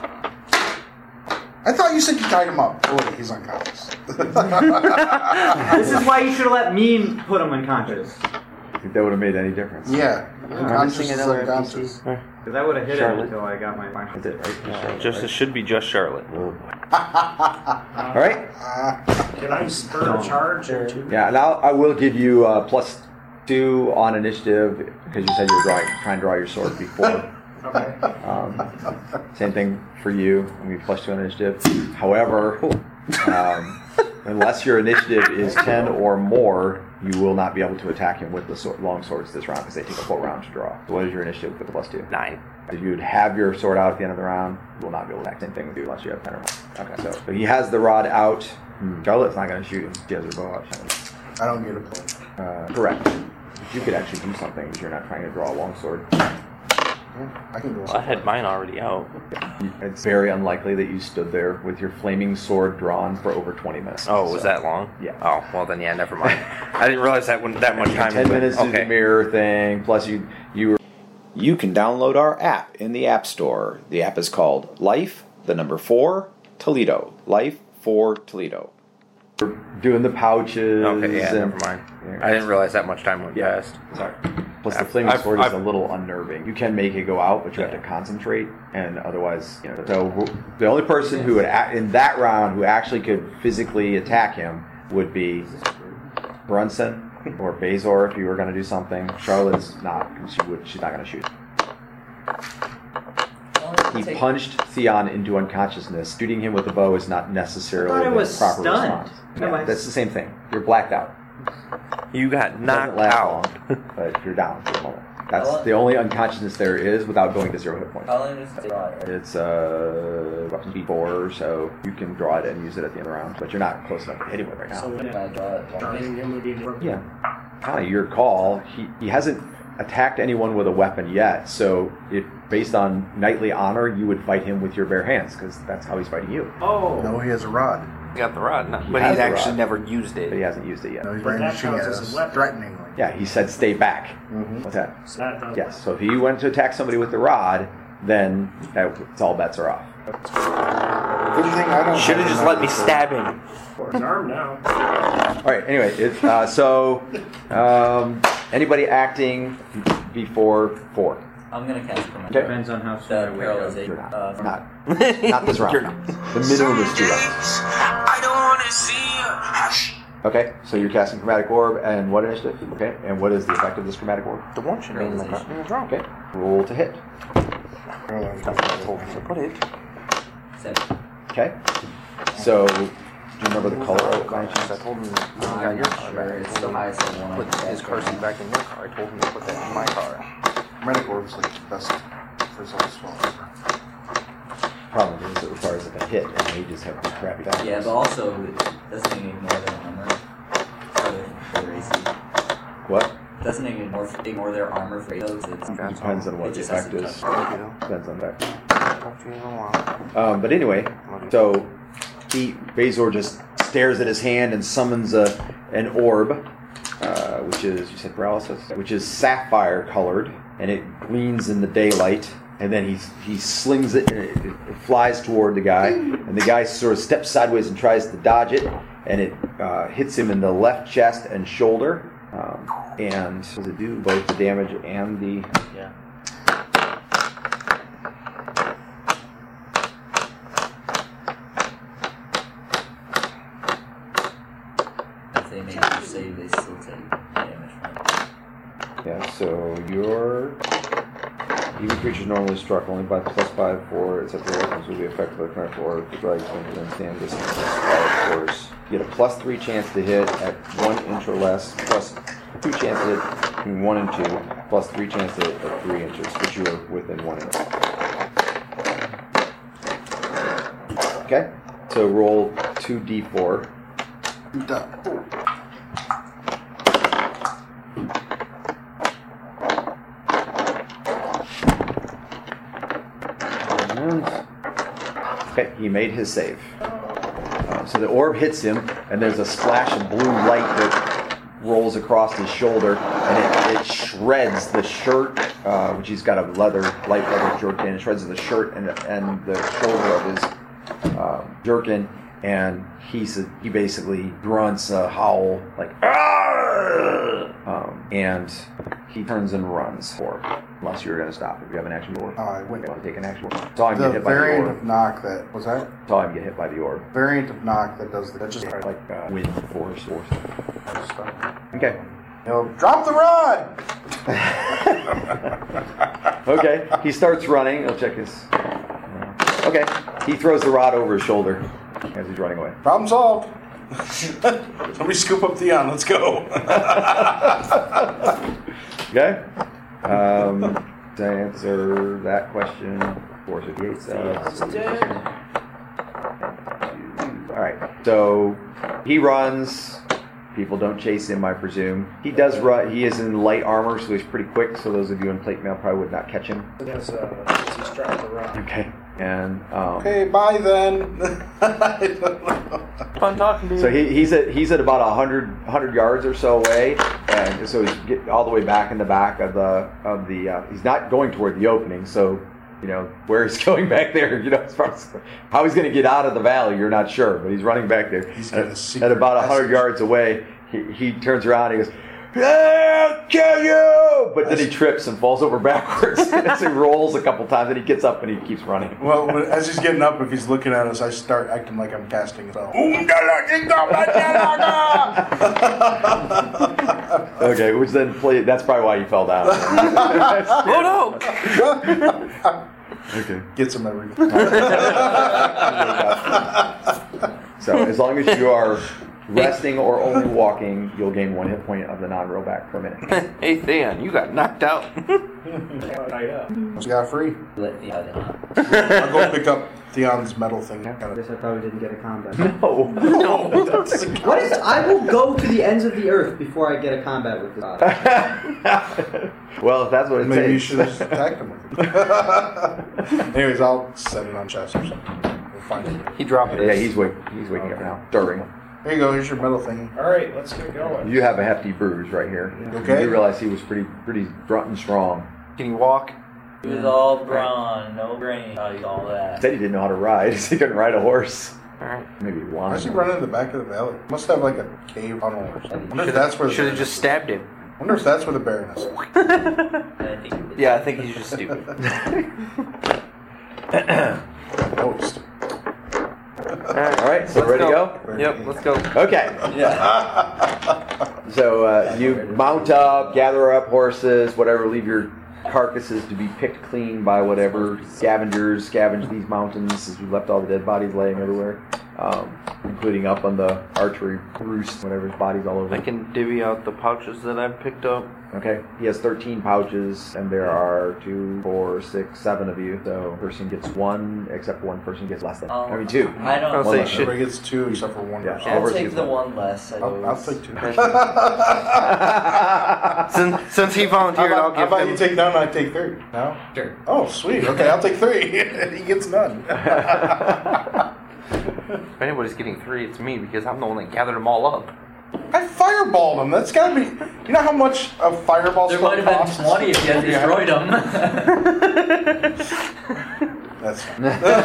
I thought you said you tied him up. Oh, wait, he's unconscious. This is why you should have let me put him unconscious. Think that would have made any difference? Yeah. Unconscious is unconscious. Because I would have hit him until I got my function. That's it, right? Uh, just it should be just Charlotte. All right. Can I spur a charge or two? Yeah, and I'll, I will give you uh, plus two on initiative because you said you were drawing, trying to draw your sword before. Okay. Um, same thing for you. I mean, plus two on initiative. However, um, unless your initiative is ten or more, you will not be able to attack him with the sword, long swords this round because they take a full round to draw. So what is your initiative with the plus two? Nine. So you would have your sword out at the end of the round. You will not be able to attack. Same thing with you unless you have ten or more. Okay, so, so he has the rod out. Hmm. Charlotte's not going to shoot him. She has her bow out. I don't get a point. Uh, correct. You could actually do something if you're not trying to draw a long sword. Yeah, I can go. Well, I had mine already out. It's very unlikely that you stood there with your flaming sword drawn for over twenty minutes. Oh, was So, that long? Yeah. Oh, well then, yeah, never mind. I didn't realize that when that much time. Ten went. minutes to Okay. the mirror thing. Plus, you you were. You can download our app in the App Store. The app is called Life, the number four, Toledo. Life for Toledo. doing the pouches. Okay, yeah, and, never mind. I didn't realize that much time went Yeah. past. Sorry. Plus, the I've- flaming I've- sword is I've- a little unnerving. You can make it go out, but you have to concentrate, and otherwise, you know. So the only person who would act in that round who actually could physically attack him would be Brunson or Bazor if you were going to do something. Charlotte's not. She would. She's not going to shoot. He punched Theon into unconsciousness. Shooting him with the bow is not necessarily I thought I the was proper stunned. response. No, Yeah, I- that's the same thing. You're blacked out. You got It doesn't knocked last out. long, but you're down for the moment. That's the only unconsciousness there is without going to zero hit points. How long does it take? It's uh, weapon speed four, so you can draw it and use it at the end of the round, but you're not close enough to hit him with right now. So Can I draw it? charging him would be the Yeah, kind of your call. He he hasn't attacked anyone with a weapon yet, so if based on knightly honor, you would fight him with your bare hands because that's how he's fighting you. Oh. No, he has a rod. You got the rod, no. He But has he's the actually rod, never used but he it. hasn't used it yet. No, he's But that brandishing counts it as a as weapon. threateningly. Yeah, he said stay back. Mm-hmm. What's that? So that does Yes. So if he went to attack somebody with the rod, then that, it's all bets are off. Good thing I don't. Should have just let me stab him. His arm now. All right. Anyway, it, uh, so um, anybody acting before four? I'm gonna cast command. Okay. Depends on how soon The I wake up. paralyzation. You're not. Uh, Not. Not this round. The minimum is two rounds. I don't want to see you. Hush. Okay. So you're casting chromatic orb, and what initiative? Okay. And what is the effect of this chromatic orb? The one should be in the wrong. Okay. Roll to hit. That's what I told him to put it. seven. Okay. So do you remember the color of it by any I chance? told him you got your car Sure, back. it's the highest of one. Put his car seat back in your car. I told him to put that in my car. Medic orb's like the best result spell ever. Problem is it requires like a hit, and mages have pretty crappy dice. Yeah, but also it doesn't ignore their armor. For their A C. What? Doesn't ignore ignore their armor for those. It's Depends on what it the just has effect to is. touch. Depends on the effect. Talk to you in a while. Um, but anyway, so he Bazor just stares at his hand and summons a an orb, uh, which is you said paralysis, which is sapphire colored, and it gleams in the daylight. And then he he slings it, and it, it flies toward the guy, and the guy sort of steps sideways and tries to dodge it, and it uh, hits him in the left chest and shoulder. Um, and does it do both the damage and the Yeah. If they make you save, they still take damage from it. yeah? So your Even creatures normally struck only by plus five, four, et cetera weapons will be affected by the current or the drag within stand distance. Of course, you get a plus three chance to hit at one inch or less, plus two chance to hit between one and two, plus three chance to hit at three inches, which you are within one inch. Okay, so roll two d four. Done. Okay, he made his save. Uh, so the orb hits him, and there's a splash of blue light that rolls across his shoulder, and it, it shreds the shirt, uh, which he's got a leather, light leather jerkin. It shreds the shirt and, and the shoulder of his uh, jerkin, and he's a, he basically grunts a howl like "Arr!" um, and he turns and runs for. Unless you're going to stop. If you have an action board, Oh, I went. you want to take an action board. Saw him The get hit by the variant orb. of knock that was that Saw him get hit by the orb. variant of knock that does the, that just Like uh, wind force or something. Okay. you know, drop the rod. Okay. He starts running. I'll check his. Okay. He throws the rod over his shoulder as he's running away. Problem solved. Somebody scoop up Theon. Let's go. Okay. Um, to answer that question, four fifty-eight subs. All right. So he runs. People don't chase him, I presume. He does run. He is in light armor, so he's pretty quick. So those of you in plate mail probably would not catch him. Yes, uh, he's trying to run. Okay. And um, Okay, bye then. Fun talking to you. so he, he's at he's at about a hundred hundred yards or so away, and so he's get all the way back in the back of the of the. Uh, he's not going toward the opening, so you know where he's going back there. You know, as far as how he's going to get out of the valley, you're not sure, but he's running back there. He's got a at, secret at about a hundred passage. yards away. He, he turns around and he goes, "I'll kill you!" But then he trips and falls over backwards as he rolls a couple times, and he gets up and he keeps running. Well, when- as he's getting up, if he's looking at us, I start acting like I'm casting a spell. Okay, which then play. That's probably why you fell down. Oh no! Okay. Gets him everything. So as long as you are resting or only walking, you'll gain one hit point of the non-roll back per minute. Hey Theon, you got knocked out. Right up. Got free. Let the other on. I'll go pick up Theon's metal thing. I guess I probably didn't get a combat. No. What is? I will go to the ends of the earth before I get a combat with this body. Well, if that's what it Maybe you takes. should have just attacked him with it. Anyways, I'll set it on chest or something. We'll find it. He dropped it. Yeah, he's wake, he's waking up now. Stirring. Here you go. Here's your metal thing. All right, let's get going. You have a hefty bruise right here. Okay. You realize he was pretty pretty grunt and strong. Can you walk? He was all brawn, no brain, all that. Said he didn't know how to ride. He couldn't ride a horse. Alright. Maybe Why one. is he running in the back of the valley? Must have like a cave tunnel or something. Wonder if that's where the Should have just stabbed him. Wonder if that's where the Baroness is. Yeah, I think he's just stupid. Oh, he's stupid. All right, so Let's ready to go. go? Yep, let's go. Okay. So uh, you mount up, gather up horses, whatever, leave your carcasses to be picked clean by whatever scavengers scavenge these mountains, as we left all the dead bodies laying everywhere, um, including up on the archery roost, whatever's bodies all over. I can divvy out the pouches that I've picked up. Okay, he has thirteen pouches, and there are two, four, six, seven of you. So person gets one, except one person gets less than. Um, I mean two. I don't I'll One say less. shit. Everybody gets two except for one Yeah. person. I'll Horse take gets the one. one less. I I'll, I'll always- take two. Since, since he How volunteered, about, I'll how give about him. you take none and I take three? No? Sure. Oh, sweet. Okay, I'll take three. He gets none. If anybody's getting three, it's me because I'm the one that gathered them all up. I fireballed him. That's gotta be. You know how much a fireball There spell might have costs? been twenty if you had destroyed them. That's fine.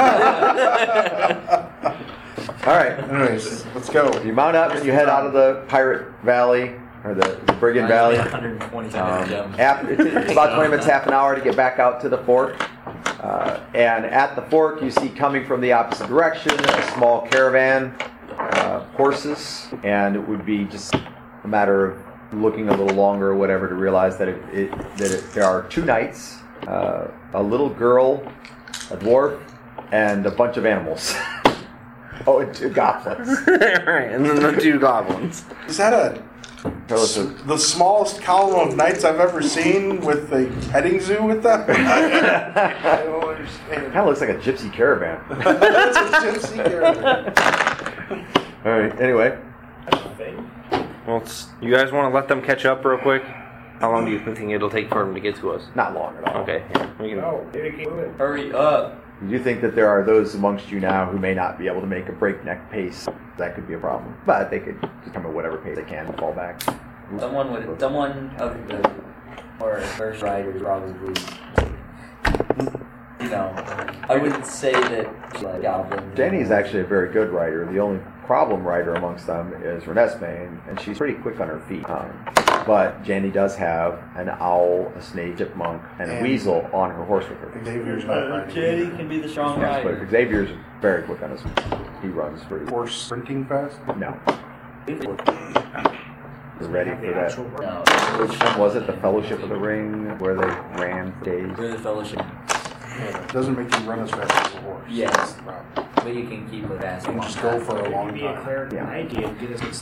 All right. Anyways, let's go. You mount up and you head out of the pirate valley or the, the brigand valley. one hundred twenty Um, seconds jump. after, it's, it's about twenty minutes, half an hour to get back out to the fork. Uh, and at the fork, you see coming from the opposite direction a small caravan, uh, horses, and it would be just a matter of looking a little longer or whatever to realize that it, it that it, there are two knights uh, a little girl, a dwarf, and a bunch of animals. Oh, and two goblins. Right, and then the two goblins. Is that a the smallest column of knights I've ever seen with a petting zoo with them? I don't understand. It kind of looks like a gypsy caravan. It's a gypsy caravan. All right. Anyway. Well, it's, you guys want to let them catch up real quick? How long do you think it'll take for them to get to us? Not long at all. Okay. Yeah, we can. No, they keep moving. Hurry up. You do think that there are those amongst you now who may not be able to make a breakneck pace. That could be a problem. But they could just come at whatever pace they can and fall back. Someone would, someone of the, or first riders probably, you know, I wouldn't say that, like, goblins. Danny's actually a very good rider. The only problem rider amongst them is Renesmee, and she's pretty quick on her feet. Um, but Janny does have an owl, a snake, chipmunk, and a And- weasel on her horse with her. Xavier's not riding. Jenny can be the strong Yes, rider. but Xavier's very quick on his feet. He runs pretty. Horse sprinting fast? No. You're ready for that. No. Which one was it? The Fellowship of the Ring, where they ran for days? We're the fellowship. Yeah, it doesn't make you run as fast as a horse. Yes. That's the problem. But you can keep it fast. You can just go for a long Maybe a time. cleric Yeah. idea and get us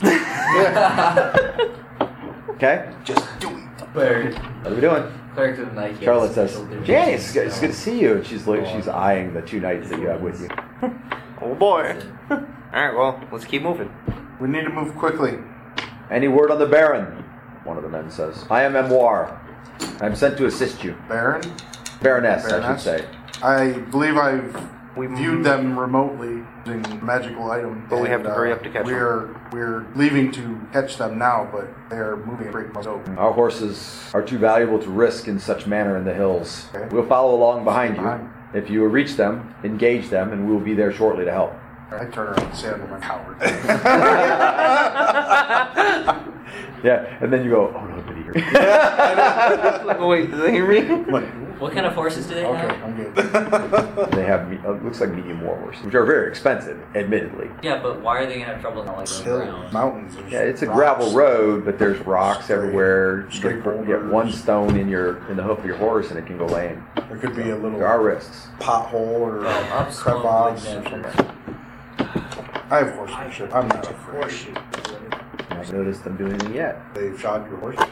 Okay. Just do it. Cleric. What are we doing? Cleric to the night. Charlotte says, Janny, it's good, it's good to see you. And she's like, she's eyeing the two knights that you have with you. Oh boy. All right. Well, let's keep moving. We need to move quickly. Any word on the Baron? One of the men says. I am Memoir. I'm sent to assist you. Baron? Baroness, I should Baroness? say. I believe I've We viewed them remotely using magical items. But we have to and, hurry uh, up to catch them. we're, We're leaving to catch them now, but they are moving at great pace. So, Our horses are too valuable to risk in such manner in the hills. Okay. We'll follow along behind you. Fine. If you reach them, engage them, and we'll be there shortly to help. I turn around and say I'm a coward. Yeah, and then you go, oh no, did he hear me? Wait, did they hear me? Like, What kind of horses do they okay, have? I'm good. They have, me- uh, looks like medium war horses, which are very expensive, admittedly. Yeah, but why are they gonna have trouble not like going Hills, around? mountains. there's Yeah, it's a rocks. gravel road, but there's rocks Straight- everywhere. You straight get, you get boulders. one stone in your in the hoof of your horse, and it can go lame. There could be a little There are risks. pothole or Well, I'm crevasse. slowly or down. something. I have horsemanship. I'm not afraid. Horseshoe. I haven't noticed them doing anything yet. They've shod your horse.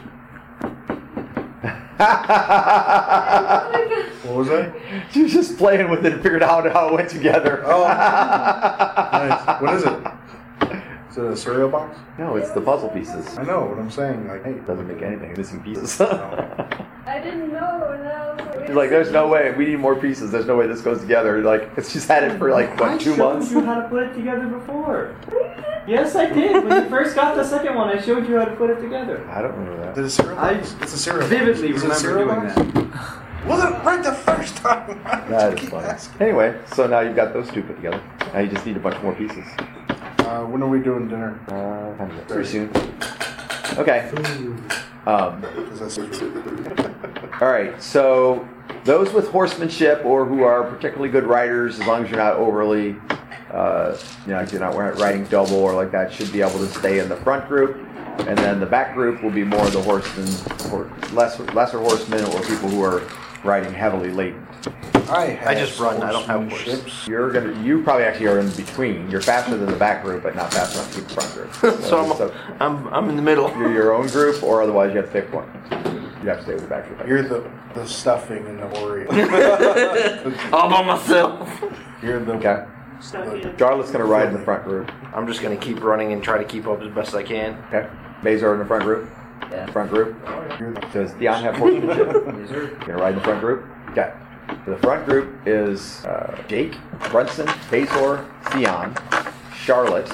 What was that? She was just playing with it and figured out how it went together. Oh, nice. What is it? Is it a cereal box? No, it's the puzzle pieces. I know what I'm saying. Like, hey, It doesn't make anything. Missing pieces. I didn't know. And I was like, She's like, there's no way. We need more pieces. There's no way this goes together. Like, she's had it for like, what, two months? I showed you how to put it together before. Yes, I did. When you first got the second one, I showed you how to put it together. I don't remember Is that. it a cereal I box? It's a cereal vividly box. Is it a remember cereal doing box? Wasn't right the first time. That is funny. Anyway, so now you've got those two put together. Now you just need a bunch more pieces. Uh, when are we doing dinner? Uh, kind of pretty soon. Okay. Um, 'Cause that's all right. So those with horsemanship or who are particularly good riders, as long as you're not overly, uh, you know, if you're not riding double or like that, should be able to stay in the front group. And then the back group will be more the horsemen, or lesser, lesser horsemen, or people who are riding heavily laden. I, have I just run, I don't have horsemanship. You're gonna, you probably actually are in between. You're faster than the back group, but not fast enough to keep the front group. So I'm, I'm, I'm in the middle. you're your own group, or otherwise you have to pick one. You have to stay with the back group. You're the, the stuffing in the Oreo. All by myself. You're the Okay. Charlotte's gonna ride in the front group. I'm just gonna keep running and try to keep up as best I can. Okay. Mazar in the front group. Yeah. Front group. you're the Does Dion have horsemanship? Yes, sir. You're gonna ride in the front group? Okay. So the front group is uh, Jake, Brunson, Bazor, Theon, Charlotte.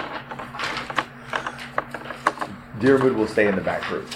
Deermood will stay in the back group.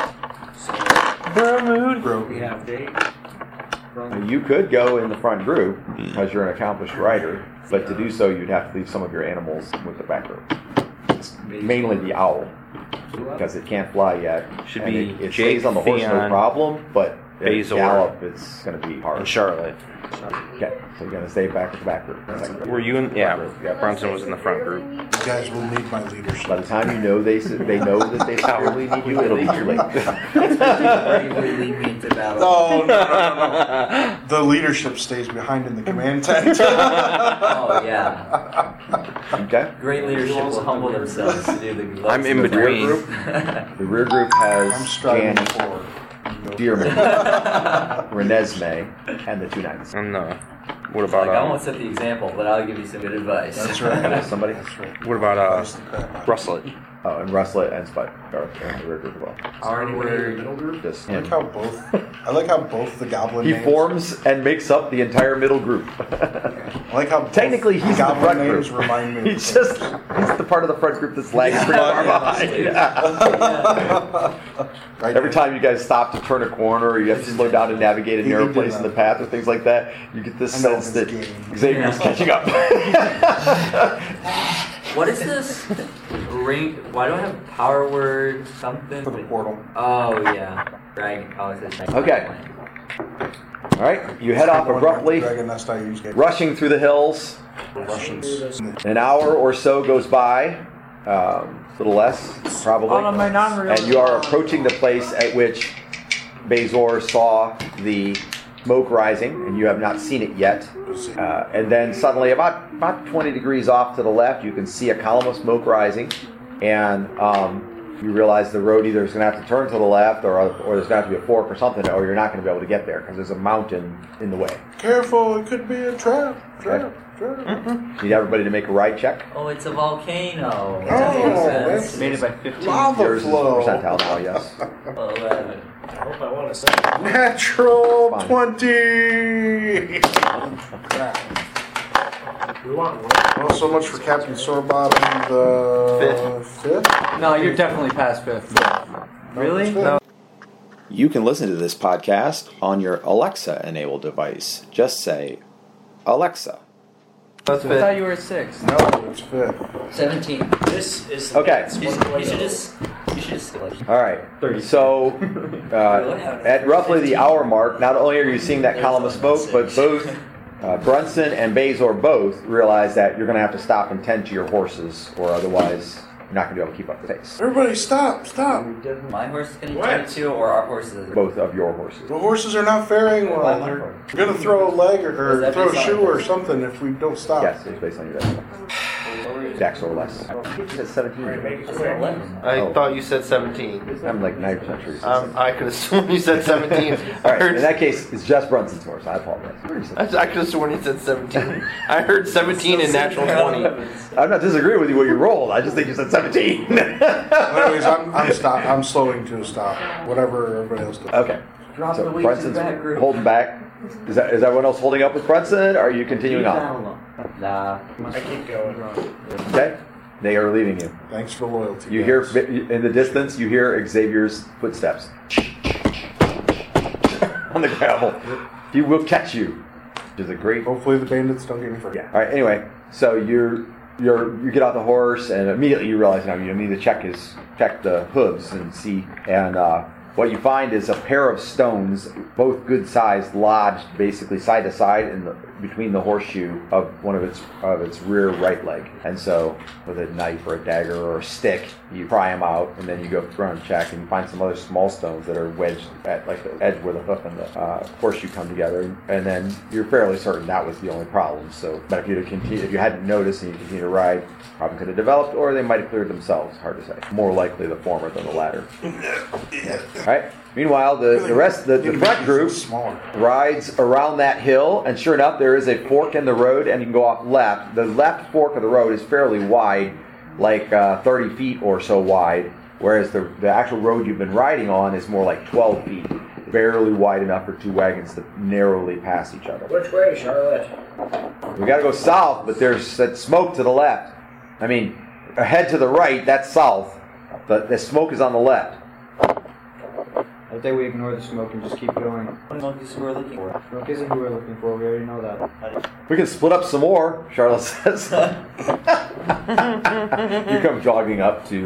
We have date. Now, you could go in the front group because you're an accomplished rider, but to do so you'd have to leave some of your animals with the back group. Mainly the owl, because it can't fly yet. Should And be it, it Jake, stays on the horse, no Theon. problem, but Bazor. Gallop, it's going to be hard. And Charlotte. Okay, so you're going to stay back at the back group. Were you in? Yeah, Brunson was in the front group. You guys will need my leadership. By the time you know they they know that they severely need you, it'll be too late. lead me into battle. No, no, no, no. The leadership stays behind in the command tent. Oh yeah. Okay. Great leadership will humble themselves to do the. I'm in The rear between. group, the rear group I'm has striving Janny, forward. Dearman, Renesmee, and the two knights. And uh, what about Like, I uh, won't set the example, but I'll give you some good advice. That's right. Somebody? That's right. what about uh, Nice to crap out. Rustlet? Oh, and Rustlet and Spike are in the rear group as well. Already we're Just I like him. how both. I like how both the goblin. He names, forms and makes up the entire middle group. I like how both Technically, he's the goblin front names group. remind me. Of He's just he's the part of the front group that's lagging pretty far behind. Right Every there. time you guys stop to turn a corner, or you have to slow down to navigate a He- narrow he did place in that. the path, or things like that, you get this I know sense his that game. Xavier's catching up. What is this? Ring? Why do I have power word something? For the portal. Oh yeah. Dragon. Oh, it says Okay. All right, you head off abruptly, Dragon nest I use. rushing through the hills. Russians. An hour or so goes by, um, a little less probably, and you are approaching the place at which Bazor saw the smoke rising, and you have not seen it yet. Uh, and then suddenly, about about twenty degrees off to the left, you can see a column of smoke rising, and um, you realize the road either is going to have to turn to the left, or or there's going to have to be a fork or something, or you're not going to be able to get there because there's a mountain in the way. Careful, it could be a trap. Trap. Okay. Trap. Need everybody to make a ride check. Oh, it's a volcano. Oh, That makes that's sense. Made it by fifteen. Lava Yours flow. is percentile now, yes. eleven. I hope I want to say. Natural Fine. twenty. We want one. Well, so much for Captain Sorbottom, the fifth. No, you're definitely past fifth. Really? No. You can listen to this podcast on your Alexa-enabled device. Just say, Alexa. I thought you were at six. No, it's fifth. Seventeen. This is. Okay. You, should- you should just. You should just. All right. So, uh, at roughly the hour mark, not only are you seeing that column of smoke, but both uh, Brunson and Bazor both realize that you're going to have to stop and tend to your horses, or otherwise you're not going to be able to keep up the pace. Everybody, stop! Stop! My horse is gonna What? turn to, or our horses. Both of your horses. The horses are not faring well. They're going to throw a leg or, Was or that throw a based on shoe it? or something if we don't stop. Yes, it's based on your dex. Dex or less. It's seventeen. That's an eleven. I Oh. thought you said seventeen. I'm like ninety percent sure. you said Um, I could have sworn you said seventeen. All I, right. In heard, that case, it's just Brunson's horse. I apologize. I, I could have sworn you said seventeen. I heard seventeen and natural twenty. I'm not disagreeing with you what you rolled. I just think you said seventeen. Anyways, I'm I'm stop. I'm slowing to a stop. Whatever everybody else does. Okay. Drop So the weight to Brunson's the back group. holding back. Is that is everyone else holding up with Brunson? Or are you continuing on? Nah. I keep going. Okay. They are leaving you. Thanks for the loyalty. You guys. hear in the distance. You hear Xavier's footsteps on the gravel. He will catch you. Which is a great. Hopefully the bandits don't get me further. Yeah. All right. Anyway, so you're you're you get off the horse and immediately you realize now you need to check his check the hooves and see and. uh What you find is a pair of stones, both good sized, lodged basically side to side in the, between the horseshoe of one of its of its rear right leg. And so, with a knife or a dagger or a stick, you pry them out, and then you go through and check, and you find some other small stones that are wedged at like the edge where the hoof and the uh, horseshoe come together. And then you're fairly certain that was the only problem. So, but if you continue, if you hadn't noticed and you continue to ride, problem could have developed, or they might have cleared themselves. Hard to say. More likely the former than the latter. All right. Meanwhile, the, the rest, the, the front group rides around that hill, and sure enough, there is a fork in the road, and you can go off left. The left fork of the road is fairly wide, like uh, thirty feet or so wide, whereas the, the actual road you've been riding on is more like twelve feet, barely wide enough for two wagons to narrowly pass each other. Which way, Charlotte? We got to go south, but there's that smoke to the left. I mean, ahead to the right, that's south, but the smoke is on the left. I think we ignore the smoke and just keep going. Smoke is who we're looking for. Smoke isn't who we're looking for. We already know that. We can split up some more, Charlotte says. You come jogging up to uh,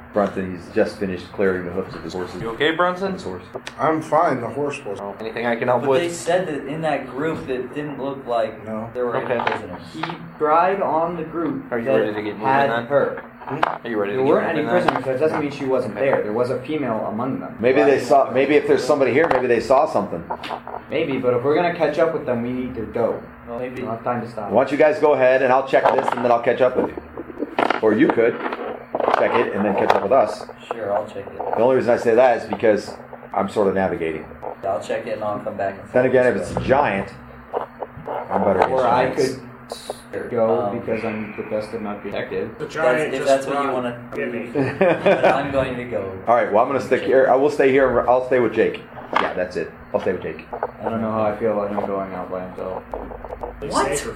Brunson, he's just finished clearing the hoofs of his horses. You okay, Brunson? His horse. I'm fine. The horse was. Anything I can help But with? they said that in that group that didn't look like No. there were Okay. any prisoners. He dried on the group Are you that ready to get moving had then? her. Are you ready There to get weren't any moving then? prisoners, so it doesn't mean she wasn't there. There was a female among them. Maybe they saw. Maybe if there's somebody here, maybe they saw something. Maybe, but if we're gonna catch up with them, we need to go. Well, We maybe. don't have time to stop. Why don't you guys go ahead and I'll check this and then I'll catch up with you. Or you could check it and then catch up with us. Sure, I'll check it. The only reason I say that is because I'm sort of navigating. I'll check it and I'll come back. And Then again, if it's a giant, I'm better against Or I giants. could go Um, because I'm the best of not detective. The That's, giant if just that's what you run. want to Get me. I'm going to go. All right. Well, I'm going to stick here. I will stay here. and I'll stay with Jake. Yeah, that's it. I'll stay with Jake. I don't know how I feel about him going out by himself. What? That's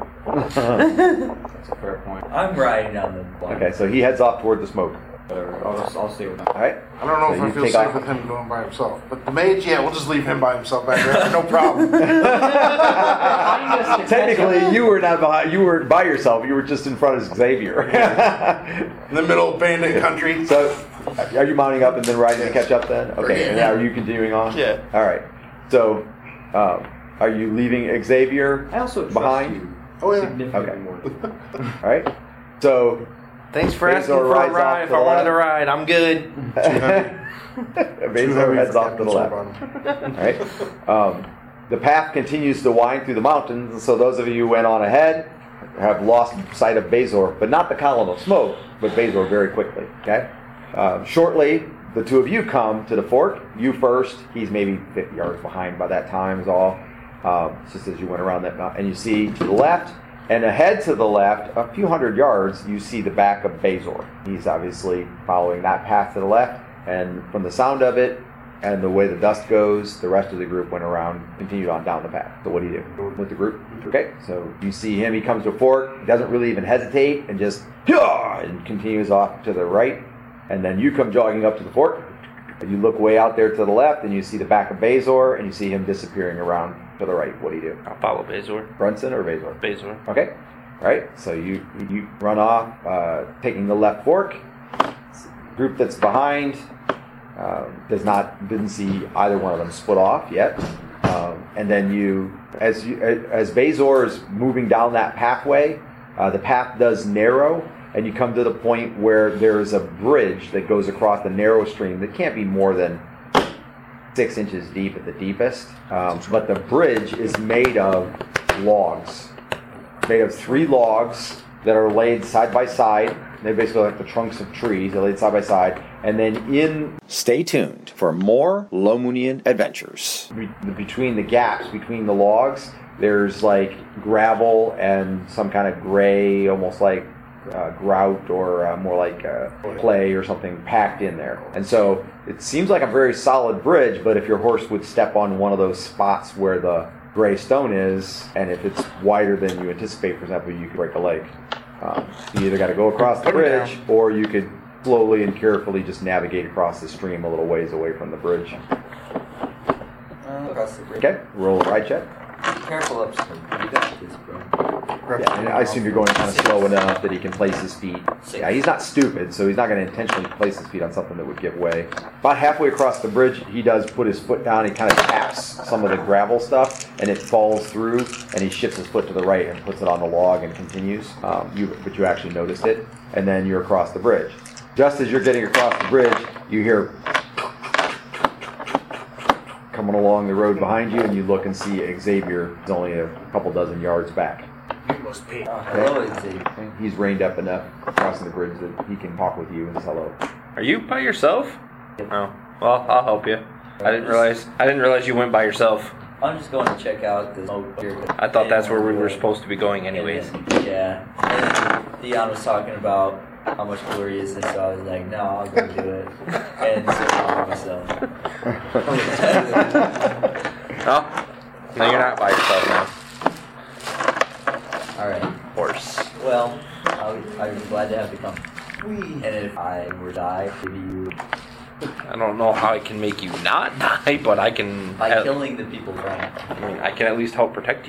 a fair point. I'm riding down the block. Okay, so he heads off toward the smoke. Whatever. I'll, just, I'll stay with him. All right. I don't know So if you I feel take safe off. with him going by himself. But the mage, yeah, we'll just leave him by himself back there. No problem. Technically, you were not behind. You were by yourself. You were just in front of Xavier. In the middle of bandit country. So, are you mounting up and then riding to catch up then? Okay. And now are you continuing on? Yeah. All right. So, um, are you leaving Xavier I also trust behind? you Oh, yeah. significantly Okay. more. All right. So, Thanks for Bezor asking for a rides off ride. to If the I wanted left. to ride, I'm good. Bezor heads off to the left. All right. Um, the path continues to wind through the mountains, and so those of you who went on ahead have lost sight of Bezor, but not the column of smoke, but Bezor very quickly. Okay. Uh, shortly, the two of you come to the fork. You first. He's maybe fifty yards behind by that time. Is all. Um, it's just as you went around that mountain, and you see to the left. And ahead to the left, a few hundred yards, you see the back of Bezor. He's obviously following that path to the left, and from the sound of it and the way the dust goes, the rest of the group went around, continued on down the path. So what do you do with the group? Okay, so you see him, he comes to a fork, doesn't really even hesitate, and just, and continues off to the right, and then you come jogging up to the fork. You look way out there to the left, and you see the back of Bezor, and you see him disappearing around to the right. What do you do? I'll follow Bezor. Brunson or Bezor? Bezor. Okay. All right. So you you run off, uh, taking the left fork. Group that's behind um, does not didn't see either one of them split off yet. Um, and then you, as you as Bezor is moving down that pathway, uh, the path does narrow. And you come to the point where there's a bridge that goes across the narrow stream that can't be more than six inches deep at the deepest. Um, but the bridge is made of logs. Made of three logs that are laid side by side. They're basically like the trunks of trees. They're laid side by side. And then in... Stay tuned for more Lomunian adventures. Be- between the gaps, between the logs, there's like gravel and some kind of gray, almost like Uh, grout or uh, more like uh, clay or something packed in there. And so it seems like a very solid bridge, but if your horse would step on one of those spots where the gray stone is, and if it's wider than you anticipate, for example, you could break a leg. Um, you either got to go across the bridge, or you could slowly and carefully just navigate across the stream a little ways away from the bridge. Uh, across the bridge. Okay, roll a ride check. Careful upstairs. You got this, bro. Yeah, and I assume you're going kind of slow enough that he can place his feet. Yeah, he's not stupid, so he's not going to intentionally place his feet on something that would give way. About halfway across the bridge, he does put his foot down. He kind of taps some of the gravel stuff, and it falls through, and he shifts his foot to the right and puts it on the log and continues. Um, you, but you actually noticed it, and then you're across the bridge. Just as you're getting across the bridge, you hear coming along the road behind you, and you look and see Xavier is only a couple dozen yards back. You must pay. Oh, hello, Xavier. Okay. He's reined up enough crossing the bridge that he can talk with you and say hello. Are you by yourself? Oh, well, I'll help you. I didn't realize. I didn't realize you went by yourself. I'm just going to check out the smoke here. I thought that's where we were supposed to be going, anyways. And then, yeah. And then Theon was talking about how much cooler he is, and so I was like, no, I'll go do it. And so I myself. Oh, no, you're not by yourself now. Alright. Horse. Well, I'll, I'm glad to have you come. And if I were to die, maybe you... I don't know how I can make you not die, but I can. By at, killing the people around. I mean, I can at least help protect you.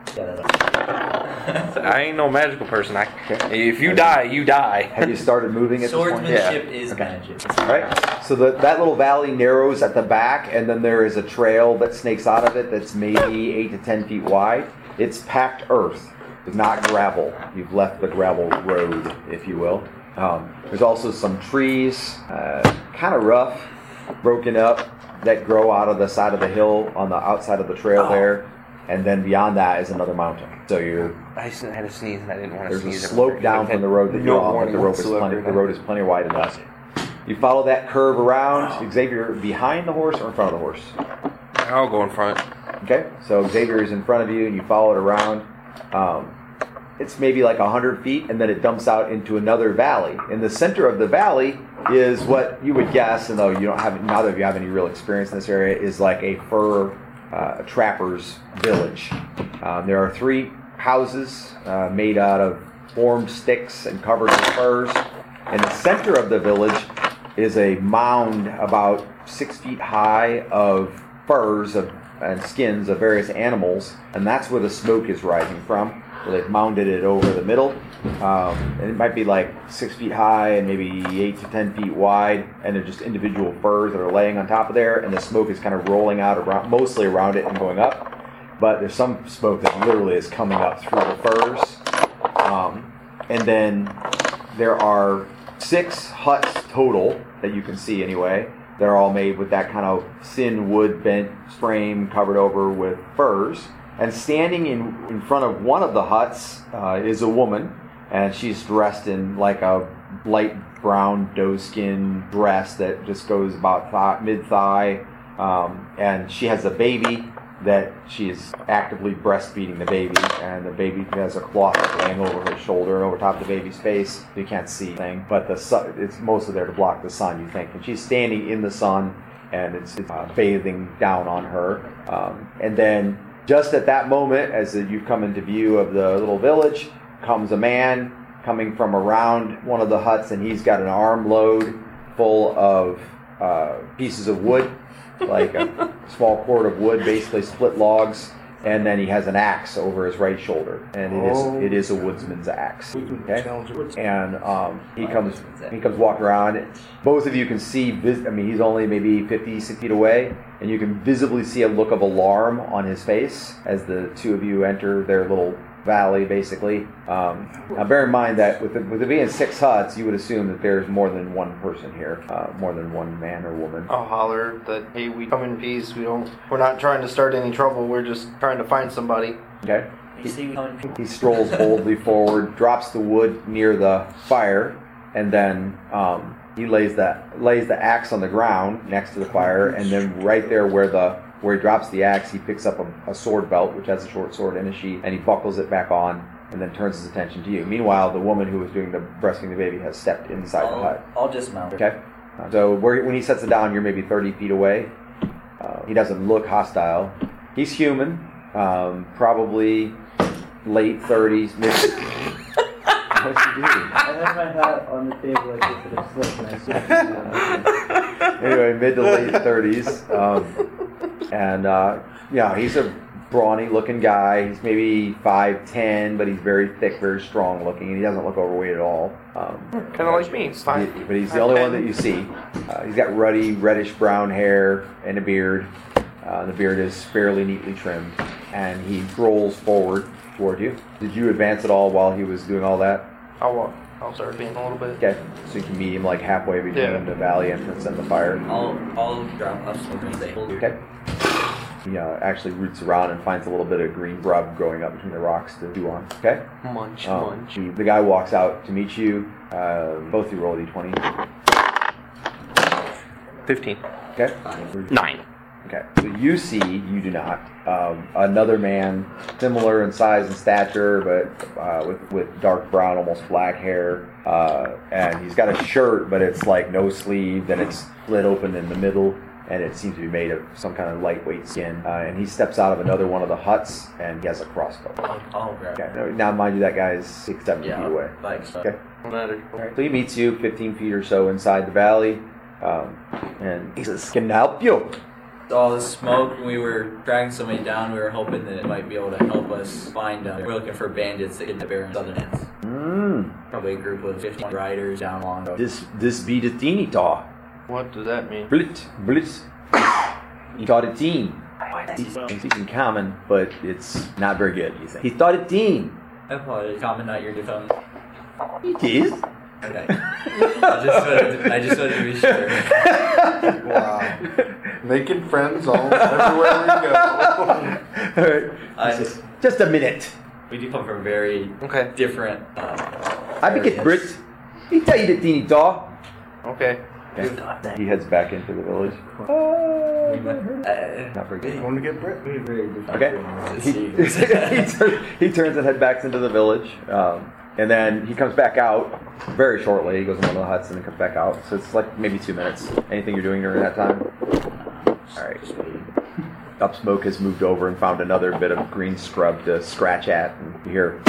I ain't no magical person. I, if you die, you die. Have you started moving at this point? Swordsmanship Yeah. is Okay. magic. All right. So the, that little valley narrows at the back, and then there is a trail that snakes out of it that's maybe eight to ten feet wide. It's packed earth, it's not gravel. You've left the gravel road, if you will. Um, there's also some trees, uh, kind of rough, broken up, that grow out of the side of the hill on the outside of the trail Oh. there. And then beyond that is another mountain. So you're I just had to sneeze and I didn't want to there's a sneeze. slope down from the road that no you're on, but warning the road is whatsoever. plenty. The road is plenty wide enough. You follow that curve around. Xavier, behind the horse or in front of the horse? I'll go in front. Okay, so Xavier is in front of you, and you follow it around. Um, it's maybe like a hundred feet, and then it dumps out into another valley. In the center of the valley is what you would guess, and though you don't have neither of you have any real experience in this area, is like a fur uh, trapper's village. Um, there are three houses uh, made out of formed sticks and covered with furs. In the center of the village is a mound about six feet high of furs of, and skins of various animals, and that's where the smoke is rising from. So they've mounded it over the middle, um, and it might be like six feet high and maybe eight to ten feet wide, and they're just individual furs that are laying on top of there, and the smoke is kind of rolling out around, mostly around it and going up. But there's some smoke that literally is coming up through the furs, um, and then there are six huts total that you can see anyway. They're all made with that kind of thin wood bent frame covered over with furs. And standing in, in front of one of the huts uh, is a woman, and she's dressed in like a light brown doeskin dress that just goes about thigh, mid-thigh, um, and she has a baby that she is actively breastfeeding the baby, and the baby has a cloth laying over her shoulder and over top of the baby's face. You can't see anything, but the sun, it's mostly there to block the sun, you think. And she's standing in the sun, and it's, it's uh, bathing down on her. Um, and then just at that moment, as you come into view of the little village, comes a man coming from around one of the huts, and he's got an armload full of uh, pieces of wood, like a small cord of wood, basically split logs, and then he has an axe over his right shoulder, and it is it is a woodsman's axe. Okay, and um, he comes he comes walking around. Both of you can see. Vis- I mean, he's only maybe fifty, sixty feet away, and you can visibly see a look of alarm on his face as the two of you enter their little valley, basically. Um, now, bear in mind that with, the, with it being six huts, you would assume that there's more than one person here, uh, more than one man or woman. I'll holler that, hey, we come in peace. We don't. We're not trying to start any trouble. We're just trying to find somebody. Okay. He, he strolls boldly forward, drops the wood near the fire, and then um, he lays that lays the axe on the ground next to the fire, and then right there where the where he drops the axe, he picks up a, a sword belt, which has a short sword and a sheath, and he buckles it back on, and then turns his attention to you. Meanwhile, the woman who was doing the breastfeeding the baby has stepped inside I'll, the hut. I'll dismount. Okay. Uh, so where, when he sets it down, you're maybe thirty feet away. Uh, he doesn't look hostile. He's human, um, probably late thirties, mid. What'd you do? I left my hat on the table like this and it slipped and I slipped. Anyway, mid to late thirties, um, and uh, yeah, he's a brawny-looking guy. He's maybe five ten, but he's very thick, very strong-looking, and he doesn't look overweight at all. Um, kind of like me. It's fine. He, but he's the only one that you see. Uh, he's got ruddy, reddish-brown hair and a beard. Uh, the beard is fairly neatly trimmed, and he rolls forward toward you. Did you advance at all while he was doing all that? I'll walk. I'll start being a little bit. Okay, so you can meet him like halfway between Yeah. the valley entrance and the fire. I'll I'll drop up and say, Okay. He uh, actually roots around and finds a little bit of green grub growing up between the rocks to chew on. Okay? Munch, Um, munch. the, the guy walks out to meet you. Uh, both of you roll a d twenty. Fifteen. Okay? Nine. Okay. So you see, you do not, um, another man, similar in size and stature, but uh, with, with dark brown, almost black hair. Uh, and he's got a shirt, but it's like no sleeve, and it's split open in the middle. And it seems to be made of some kind of lightweight skin. Uh, and he steps out of another one of the huts, and he has a crossbow. I'll, I'll grab Okay. Now, now, mind you, that guy's six, seven Yeah, feet away. like so. Okay. No matter. All right. So he meets you fifteen feet or so inside the valley, um, and he says, "Can I help you?" all the smoke and we were dragging somebody down. We were hoping that it might be able to help us find them. We're looking for bandits that get the bear in southern ends. Mm. Probably a group of fifteen riders down along the road. This this be the teeny taw. What does that mean? Blit, blitz. He thought it teen. He's speaking common, but it's not very good, you think. He thought it teen. I apologize. Common, not your defunct. It is. Okay. I just wanted to, I just wanted to be sure. Wow. Making friends all everywhere we go. All right. I, just, just a minute. We do come from very okay. different. Uh, I begin Brit. He tell you the teeny taw. Okay. Okay. He heads back into the village. Uh, Not very good. Want to get Brit? Okay. He, he, turns, he turns and heads back into the village. Um, and then he comes back out very shortly. He goes in one of the huts and then comes back out. So it's like maybe two minutes. Anything you're doing during that time? Alright. Upsmoke has moved over and found another bit of green scrub to scratch at. And you hear.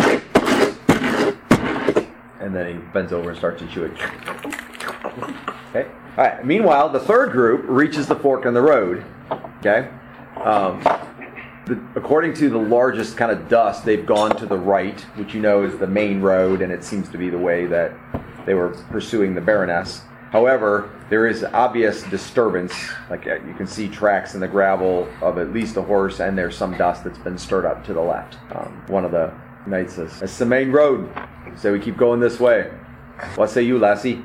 And then he bends over and starts to chew it. Okay. All right. Meanwhile, the third group reaches the fork in the road. Okay. Um, the, according to the largest kind of dust, they've gone to the right, which you know is the main road, and it seems to be the way that they were pursuing the Baroness. However, there is obvious disturbance. Like uh, you can see tracks in the gravel of at least a horse, and there's some dust that's been stirred up to the left. Um, one of the knights says, "It's the main road, so we keep going this way. What say you, lassie?"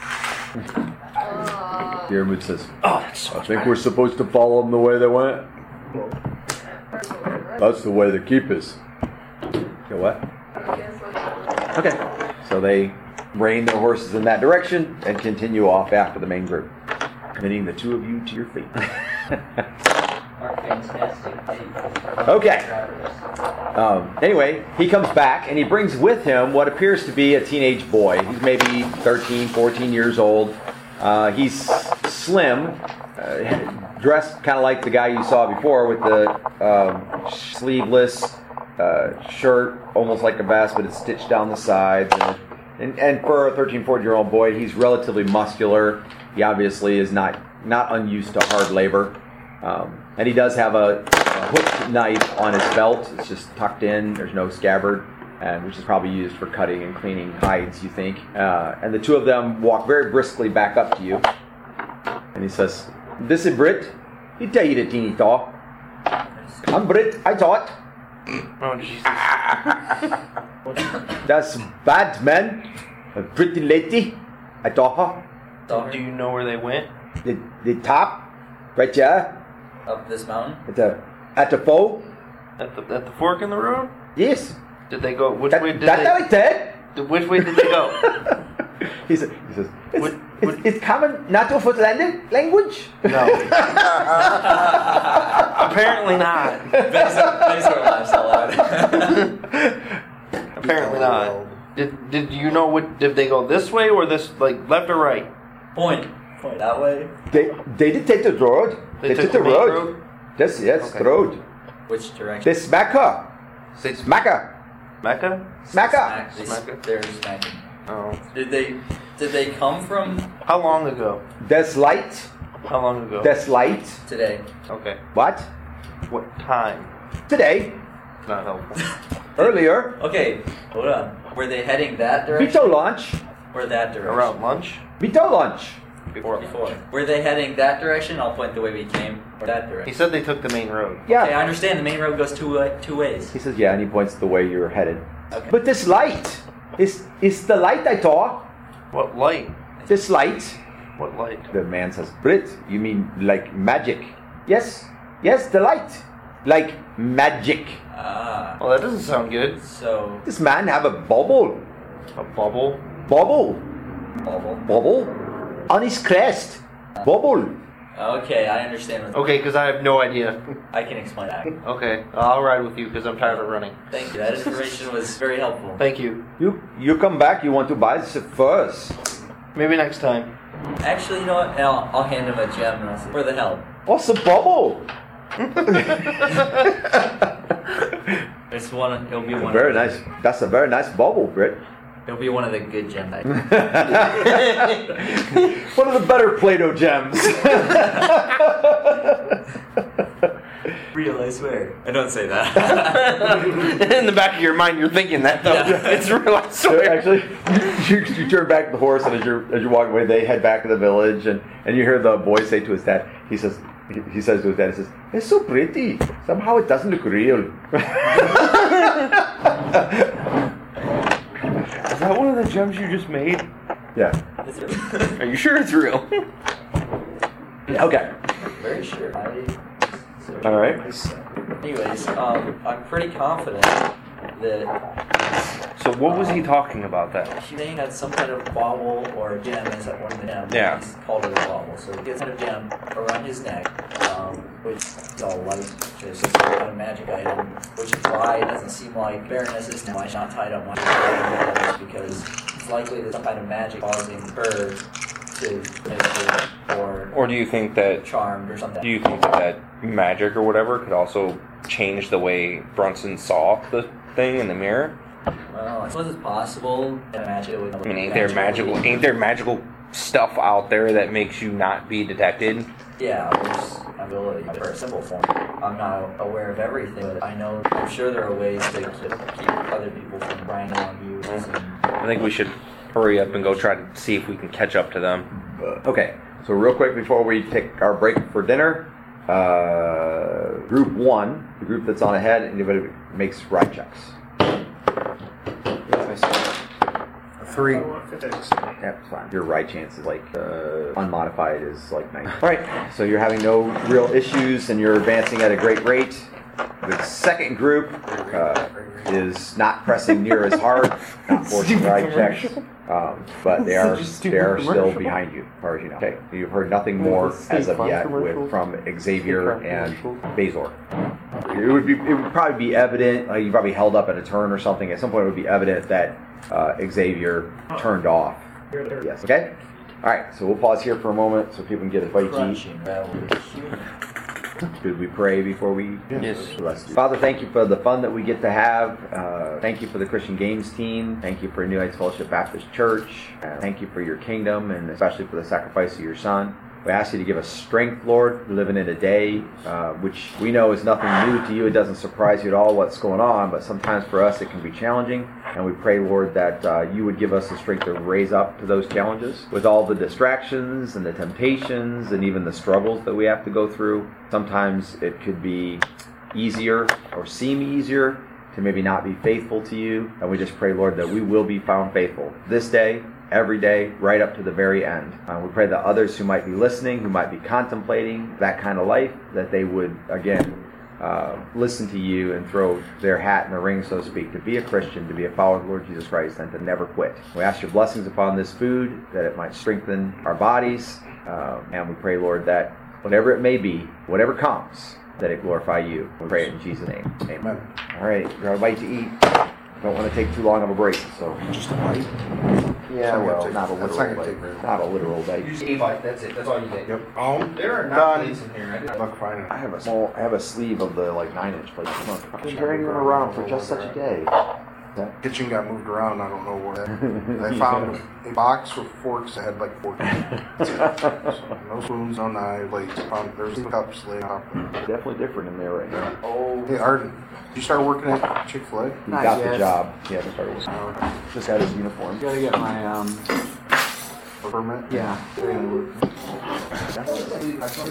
Diarmuid says, "Oh, that's so I think bad. We're supposed to follow them the way they went. That's the way they keep us." You what? Okay. So they rein their horses in that direction and continue off after the main group, committing the two of you to your fate. Okay. Um, anyway, he comes back and he brings with him what appears to be a teenage boy. He's maybe thirteen, fourteen years old. Uh, he's slim, uh, dressed kind of like the guy you saw before with the um, sleeveless uh, shirt, almost like a vest, but it's stitched down the sides. And, and, and for a thirteen, fourteen-year-old boy, he's relatively muscular. He obviously is not, not unused to hard labor. Um, and he does have a, a hooked knife on his belt. It's just tucked in. There's no scabbard, and which is probably used for cutting and cleaning hides, you think. Uh, and the two of them walk very briskly back up to you. And he says, "This is Brit. He tell you the teeny taw. I'm Brit. I thought." Oh, Jesus. "That's bad, man. A pretty lady. I thought her." Do you know where they went? The, the top. Right there. Up this mountain? At the, at the foe. At the, at the fork in the road? Yes. Did they go? Which that, way did that they? That said. Which way did they go? he, said, he says, it's, what, it's, what? it's common natural foot language? No. Apparently not. Bezor laughs out loud. Apparently not. Did Did you know what? Did they go this way or this, like left or right? Point. Point that way. They they did take the road. They, they took, took the, the road. road. Yes, yes, Okay. the road. Which direction? They smack her. They smack her. Mecca? Smack her. Smack. They, Smack it? They're smacking. Oh. Did they? Did they come from How long ago? There's light. How long ago? There's light. today? Okay. What? What time? Today. Not helpful. Earlier. Okay, hold on. Were they heading that direction? Before lunch. Or that direction? Around lunch? Before lunch. Before. Before. Were they heading that direction? I'll point the way we came. Or that direction. He said they took the main road. Yeah. Okay, I understand. The main road goes two uh, two ways. He says, yeah, and he points the way you're headed. Okay. But this light. Is is the light I saw? What light? This light. What light? The man says, Brit, you mean like magic? Yes. Yes, the light. Like magic. Ah. Well, that doesn't sound good. So. This man have a bubble. A bubble? Bubble. Bubble. Bubble. On his crest. Bubble. Okay, I understand. What Okay, because I have no idea. I can explain that. Okay, I'll ride with you because I'm tired of running. Thank you. That information was very helpful. Thank you. You you come back, you want to buy this first. Maybe next time. Actually, you know what? And I'll, I'll hand him a gem and I'll say, for the help. What's the bubble? It's one. It'll be one. Very of nice. That's a very nice bubble, Brit. It'll be one of the good gem types. One of the better Play-Doh gems. Real, I swear. I don't say that. In the back of your mind, you're thinking that though. Yeah. It's real, I So swear. actually, you, you turn back to the horse, and as you're as you're walking away, they head back to the village, and, and you hear the boy say to his dad. He says, he, he says to his dad, he says, "It's so pretty. Somehow it doesn't look real." Is that one of the jumps you just made? Yeah. Are you sure it's real? Okay. Very sure. I, so All right. Anyways, um, I'm pretty confident that So what was he talking about then? he's saying that some kind of bauble or gem is at one of the gems. Yeah. He's called it a bauble. So he gets a kind of gem around his neck, um, which is all light, which is just some kind of magic item, which is why it doesn't seem like Baroness is now not tied up much because it's likely that some kind of magic causing her to meditate or Or do you think that charmed or something. do you think that, that magic or whatever could also change the way Brunson saw the thing in the mirror? Well, I suppose it's possible that magic would. I mean, ain't there magical ain't there magical stuff out there that makes you not be detected? Yeah, there's ability for a simple form. I'm not aware of everything, but I know I'm sure there are ways to keep, keep other people from prying on you. And, I think we should hurry up and go try to see if we can catch up to them. Okay. So real quick before we take our break for dinner, uh, group one, the group that's on ahead, anybody makes ride checks. Three. That's fine. Your ride chance is like uh, unmodified is like nine. All right. So you're having no real issues, and you're advancing at a great rate. The second group uh, is not pressing near as hard, not forcing ride checks, um, but they are they are still behind you, as far as you know. Okay. You've heard nothing more as of yet with from Xavier and Bazor. It would be it would probably be evident. Uh, you probably held up at a turn or something. At some point, it would be evident that uh, Xavier turned off. Yes. Okay. All right. So we'll pause here for a moment so people can get a bite to eat. Should we pray before we? Yes. Let's do. Father, thank you for the fun that we get to have. Uh, thank you for the Christian Games team. Thank you for New Heights Fellowship Baptist Church. Uh, thank you for your kingdom and especially for the sacrifice of your Son. We ask you to give us strength, Lord. We're living in a day uh, which we know is nothing new to you. It doesn't surprise you at all what's going on, but sometimes for us it can be challenging. And we pray, Lord, that uh, you would give us the strength to raise up to those challenges with all the distractions and the temptations and even the struggles that we have to go through. Sometimes it could be easier or seem easier to maybe not be faithful to you. And we just pray, Lord, that we will be found faithful this day, every day, right up to the very end. Uh, we pray that others who might be listening, who might be contemplating that kind of life, that they would, again, uh, listen to you and throw their hat in the ring, so to speak, to be a Christian, to be a follower of the Lord Jesus Christ, and to never quit. We ask your blessings upon this food, that it might strengthen our bodies, uh, and we pray, Lord, that whatever it may be, whatever comes, that it glorify you. We pray it in Jesus' name. Amen. All right, grab a bite to eat. Don't want to take too long of a break, so just a bite. Yeah, So well, take- not a that's literal not gonna bite. take very Not a literal bite. Just a bite. That's it. That's all you get. Yep. Oh, There are not done. plates in here. I did- Look fine. I have a small, I have a sleeve of the like nine inch plate. Come on, been carrying them around for just such a day. Kitchen got moved around. I don't know where. I found a box with forks that had like four. That's it. So, no spoons, no knives. Like found there's some cups laid on top. Definitely different in there right now. Oh, hey Arden, did you start working at Chick-fil-A? He got the job. He hasn't started working. Just got his uniform. Gotta get my um Permit? yeah.